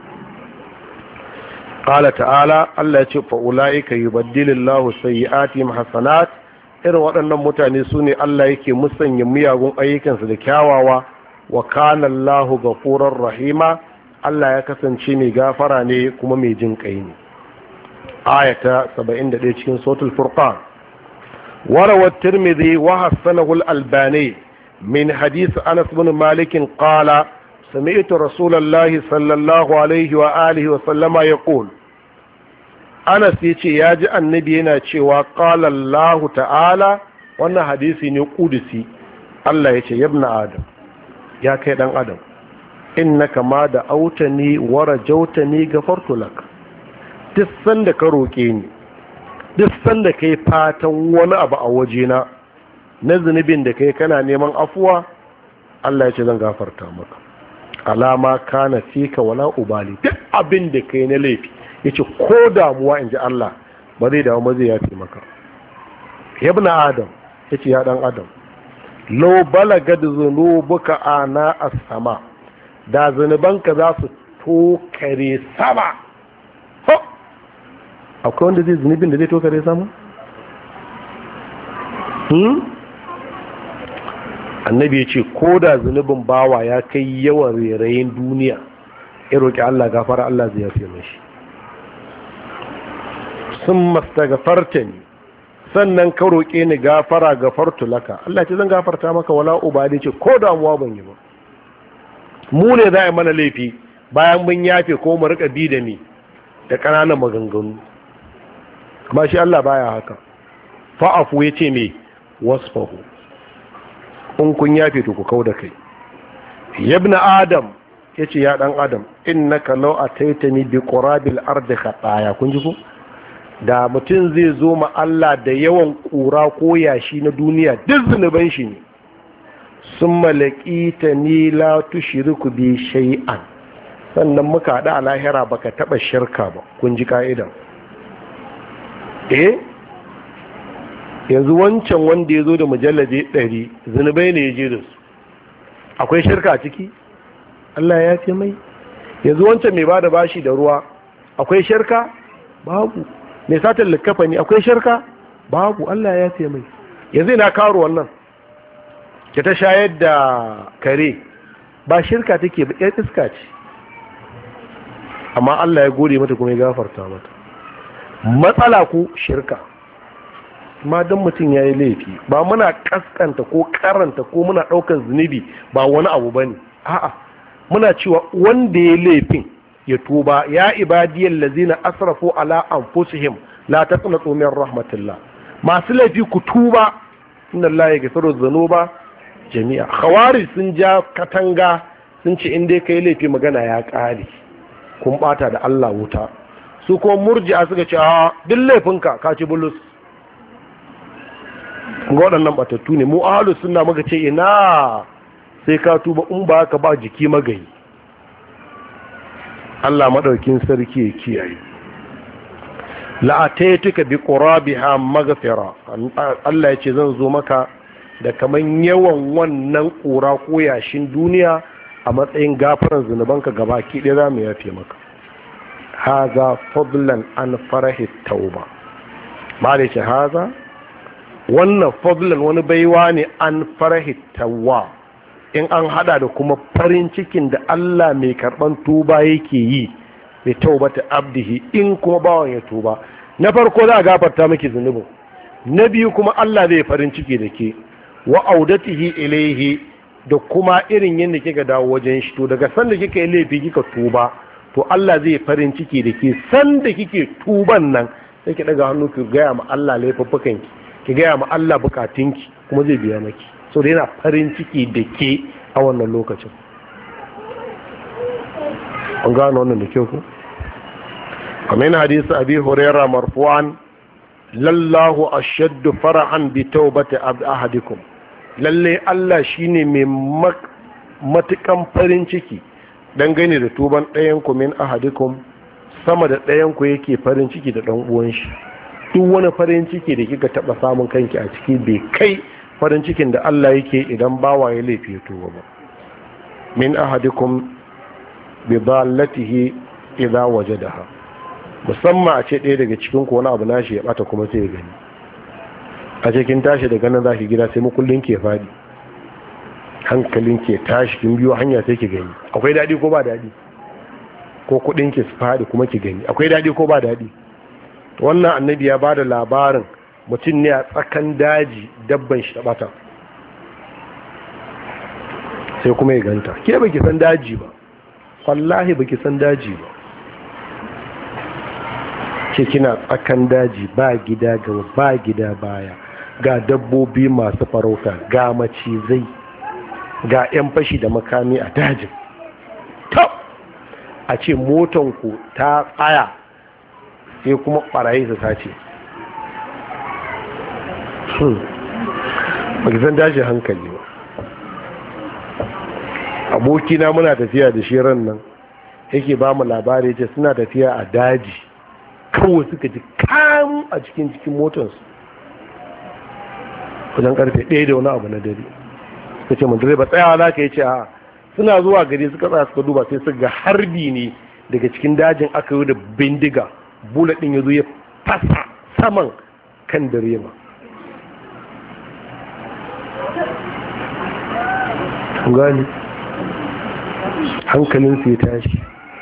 qala ta'ala, Allah ya ce fa ulaika yubaddilullahu sayyi'atihim hasanat. irin waɗannan mutane su ne Allah yake musanya miyagun ayyukansu da kyawawa. wa kana Allahu ghafurur rahima. Allah ya kasance mai gafara ne kuma mai jin kai ne. ayata saba'in da ɗaya cikin suratul furqan. وروى الترمذي وحسنه الألباني من حديث أنس بن مالك قال سمعت رسول الله صلى الله عليه وآله وسلم يقول أنس يتي ياجي النبي يناتي وقال الله تعالى وانا حديثي قدسي الله يتي يا ابن آدم يا كيدان آدم إنك ما دعوتني ورجوتني غفرت لك تسن da ka roƙe ni duk sanda kai fatan wani abu a wajena na zunubin da kai kana neman afuwa Allah ya ce zan gafarta maka alama kana fika wala ubali duk abin da kai na laifi yace ko damuwa inji Allah ba zai dawo ba zai yafi maka ibn adam yace ya dan adam law balagad zunubuka ana as-sama da zunubanka za su tokare sama ho akwai wanda zai zunubin da zai tokare sama hmm annabi ya ce ko da zunubin bawa ya kai yawan rairayin duniya ya roƙi Allah gafara Allah zai yafe mashi sun mastagafarta ni sannan ka roƙe ni gafara gafartu laka Allah ce zan gafarta maka wala ubadi ce ko damuwa ban yi ba mu ne za a yi mana laifi bayan mun yafe ko mu rika bi da ni da ƙananan maganganu amma shi Allah baya haka fa'afu ya ce me wasfahu in kun yafe to ku kau da kai yabna adam yace ya dan adam innaka law ataitani bi qurabil ardi khataya kun ji ko da mutum zai zo ma Allah da yawan kura ko yashi na duniya duk zunuban shi ne summa laqitani la tushriku bi shay'an sannan muka hada a lahira baka taba shirka ba kun ji ka'idan eh yanzu wancan wanda ya zo da mujallaje ɗari zunubai ne ya je da su akwai shirka a ciki Allah ya ce mai yanzu wancan mai bada bashi da ruwa akwai shirka babu mai satin likafa ne akwai shirka babu Allah ya ce mai yanzu ina karo wannan ke ta shayar da kare ba shirka take ba ƴar iska ce amma Allah ya gode mata kuma ya gafarta mata matsala ku shirka ma don mutum ya yi laifi ba muna kaskanta ko karanta ko muna ɗaukar zunubi ba wani abu ba ne a'a muna cewa wanda ya laifin ya tuba ya ibadiyar lazina asrafu ala anfusihim la taqnatu min rahmatillah masu laifi ku tuba inna Allah yaghfiru dhunuba jami'a khawarij sun ja katanga sun ce in dai kai laifi magana ya kare kun bata da Allah wuta su kuma murji'a suka ce a duk laifinka ka ci bulus ga waɗannan batattu ne mu ahlus sunna muka ce ina sai ka tuba in ba ka ba jiki magayi Allah madaukin sarki ya kiyaye la ataituka bi qurabiha maghfira Allah yace zan zo maka da kaman yawan wannan kura ko yashin duniya a matsayin gafaran zunubanka gabaki ɗaya zamu yafe maka haza fadlan an farahi tauba ma da ce haza wannan fadlan wani baiwa ne an farahi tawwa in an hada da kuma farin cikin da Allah mai karban tuba yake yi mai taubata abdihi in kuma bawan ya tuba na farko za a gafarta miki zunubin na biyu kuma Allah zai farin ciki da ke wa audatihi ilaihi da kuma irin yadda kika dawo wajen shi to daga sanda kika yi laifi kika tuba to Allah zai farin ciki da ke sanda kike tuban nan sai ki daga hannu ki gaya ma Allah laifuffukan ki ki gaya ma Allah bukatunki kuma zai biya maki so da yana farin ciki da ke a wannan lokacin an gano wannan da kyau ku amin hadisi abi hurairah marfu'an lallahu ashaddu farahan bi tawbati ahadikum lalle Allah shine mai matukan farin ciki dangane da tuban ɗayan ku min ahadikum sama da ɗayan ku yake farin ciki da ɗan uwan shi duk wani farin ciki da kika taba samun kanki a ciki bai kai farin cikin da Allah yake idan bawa ya laifi ya tuba ba min ahadikum bi dallatihi idza wajadaha musamman a ce ɗaya daga cikin ku wani abu nashi ya bata kuma sai ya gani a cikin tashi daga nan zaki gida sai mukullin ke fadi hankalin ke tashi kin biyo hanya sai ki gani akwai dadi ko ba dadi ko kudin ki fadi kuma ki gani akwai dadi ko ba dadi wannan annabi ya bada labarin mutum ne a tsakan daji dabban shi ta bata sai kuma ya ganta. Ke baki san daji ba, wallahi baki san daji ba, ke kina tsakan daji ba gida gaba ba gida baya, ga dabbobi masu farauta, ga macizai, ga 'yan fashi da makami a dajin. Top a ce motanku ta tsaya sai kuma ɓarayi su sace. ba ki san dashi hankali ba. Abokina muna tafiya da shi ran nan yake ba mu labari, ce suna tafiya a daji kawai suka ji kam a cikin cikin motarsu wajen karfe ɗaya da wani abu na dare. Suka ce mun direba tsayawa za ka yi, ce a suna zuwa gari suka tsaya suka duba sai suka ga harbi ne daga cikin dajin aka yi da bindiga, bullet ɗin ya zo ya fasa saman kan direba. gani hankalinsu ya tashi.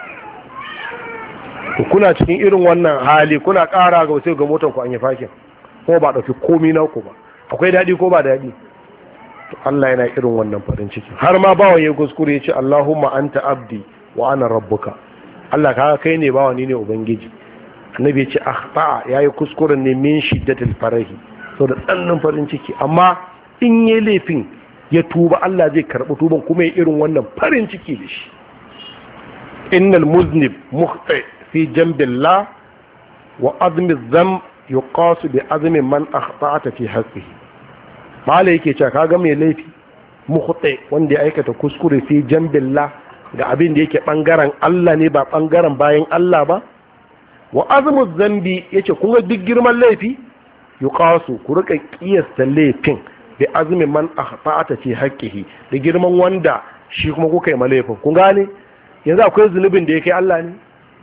Kuna cikin irin wannan hali kuna ƙara ga wasu ga motanku an yi fakin ko ba ɗauki komi na ku ba, akwai daɗi ko ba daɗi? To Allah yana irin wannan farin ciki. Har ma bawan ya kuskure ya ce Allahumma anta abdi wa ana rabbuka. Allah ka kai ne bawa ni ne ubangiji. Annabi ya ce akhta, yayi kuskuren ne min shiddatil farahi, so da tsannin farin ciki. Amma in yi laifin ya tuba Allah zai karɓi tuban kuma ya irin wannan farin ciki da shi. Innal muznib mukhti fi jambillah wa azmi dhanb yuqasu bi azmi man akhta'ata fi haqqihi. Mala yake cewa kaga mai laifi mukhti wanda ya aikata kuskure fi jambillah ga abin da yake bangaren Allah ne ba bangaren bayan Allah ba. Wa azmi dhanbi yace kun ga duk girman laifi yuqasu ku rika kiyasta laifin bi azmi man akhta'ata fi haqqihi, da girman wanda shi kuma kuka yi malaifin. Kun gane yanzu akwai zunubin da yake Allah ne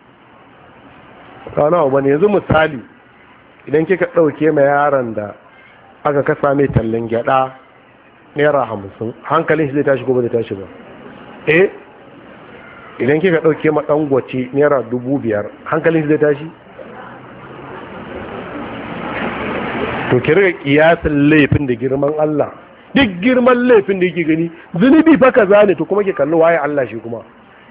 kana ba ne. Yanzu misali idan kika dauke ma yaron da aka kasa mai tallan gyada naira hamsin, hankalin shi zai tashi ko ba zai tashi ba? Eh idan kika dauke ma Dangote naira dubu biyar, hankalin shi zai tashi? To ki riga kiyasin laifin da girman Allah. Duk girman laifin da yake gani zunubi fa kaza ne, to kuma ki kalli waye Allah shi kuma.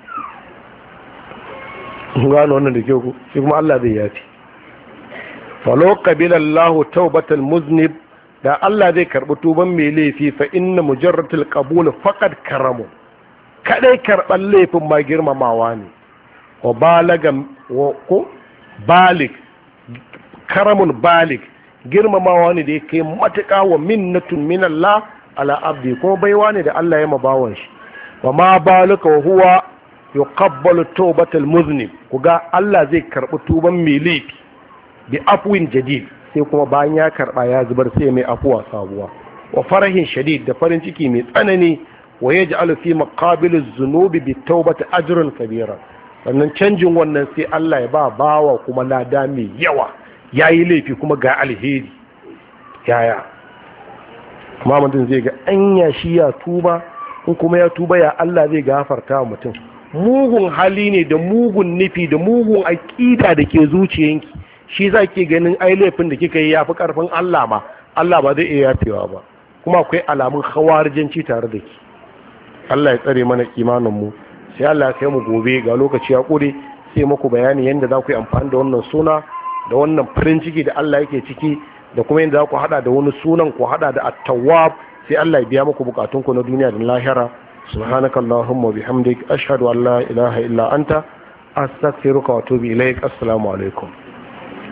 Gano wannan da ke ku, shi kuma Allah zai yafi. Falo qabila Allah tawbatal muznib, da Allah zai karbi tuban mai laifi, fa inna mujarratul qabul faqad karamu. Kadai karban laifin ma girmamawa ne. Wa balaga wa ko balik karamun balik, girmamawa ne da ya kai matuƙa wa minnatun min Allah ala abdi, kuma baiwa ne da Allah ya mabawan shi. Wa ma balika wa huwa yuqabbalu tawbatal muznib, kuga Allah zai karbi tuban mai laifi bi afwin jadid, sai kuma bayan ya karba ya zubar sai mai afuwa sabuwa. Wa farahin shadid, da farin ciki mai tsanani. Wa yaj'alu fi maqabil az-zunubi bi tawbati ajrun kabira, sannan canjin wannan sai Allah ya ba bawa kuma lada mai yawa. Ya yi laifi kuma ga alheri yaya, kuma mutum zai ga anya shi ya tuba, in kuma ya tuba ya Allah zai gafarta wa mutum. Mugun hali ne da mugun nufi da mugun aƙida da ke zuciyanki, shi za ke ganin ai laifin da kika yi ya fi ƙarfin Allah ma, Allah ba zai iya yafewa ba, kuma akwai alamun hawarijanci tare da ki. Allah ya tsare mana imaninmu. Sai Allah ya kai mu gobe, ga lokaci ya ƙure, sai muku bayani yadda za ku yi amfani da wannan suna da wannan farin ciki da Allah yake ciki, da kuma yadda za ku hada da wani sunan ku hada da at-tawwab, sai Allah ya biya muku bukatunku na duniya da lahira. Subhanaka Allahumma bihamdik ashhadu an la ilaha illa anta astaghfiruka wa atubu ilaik. Assalamu alaikum.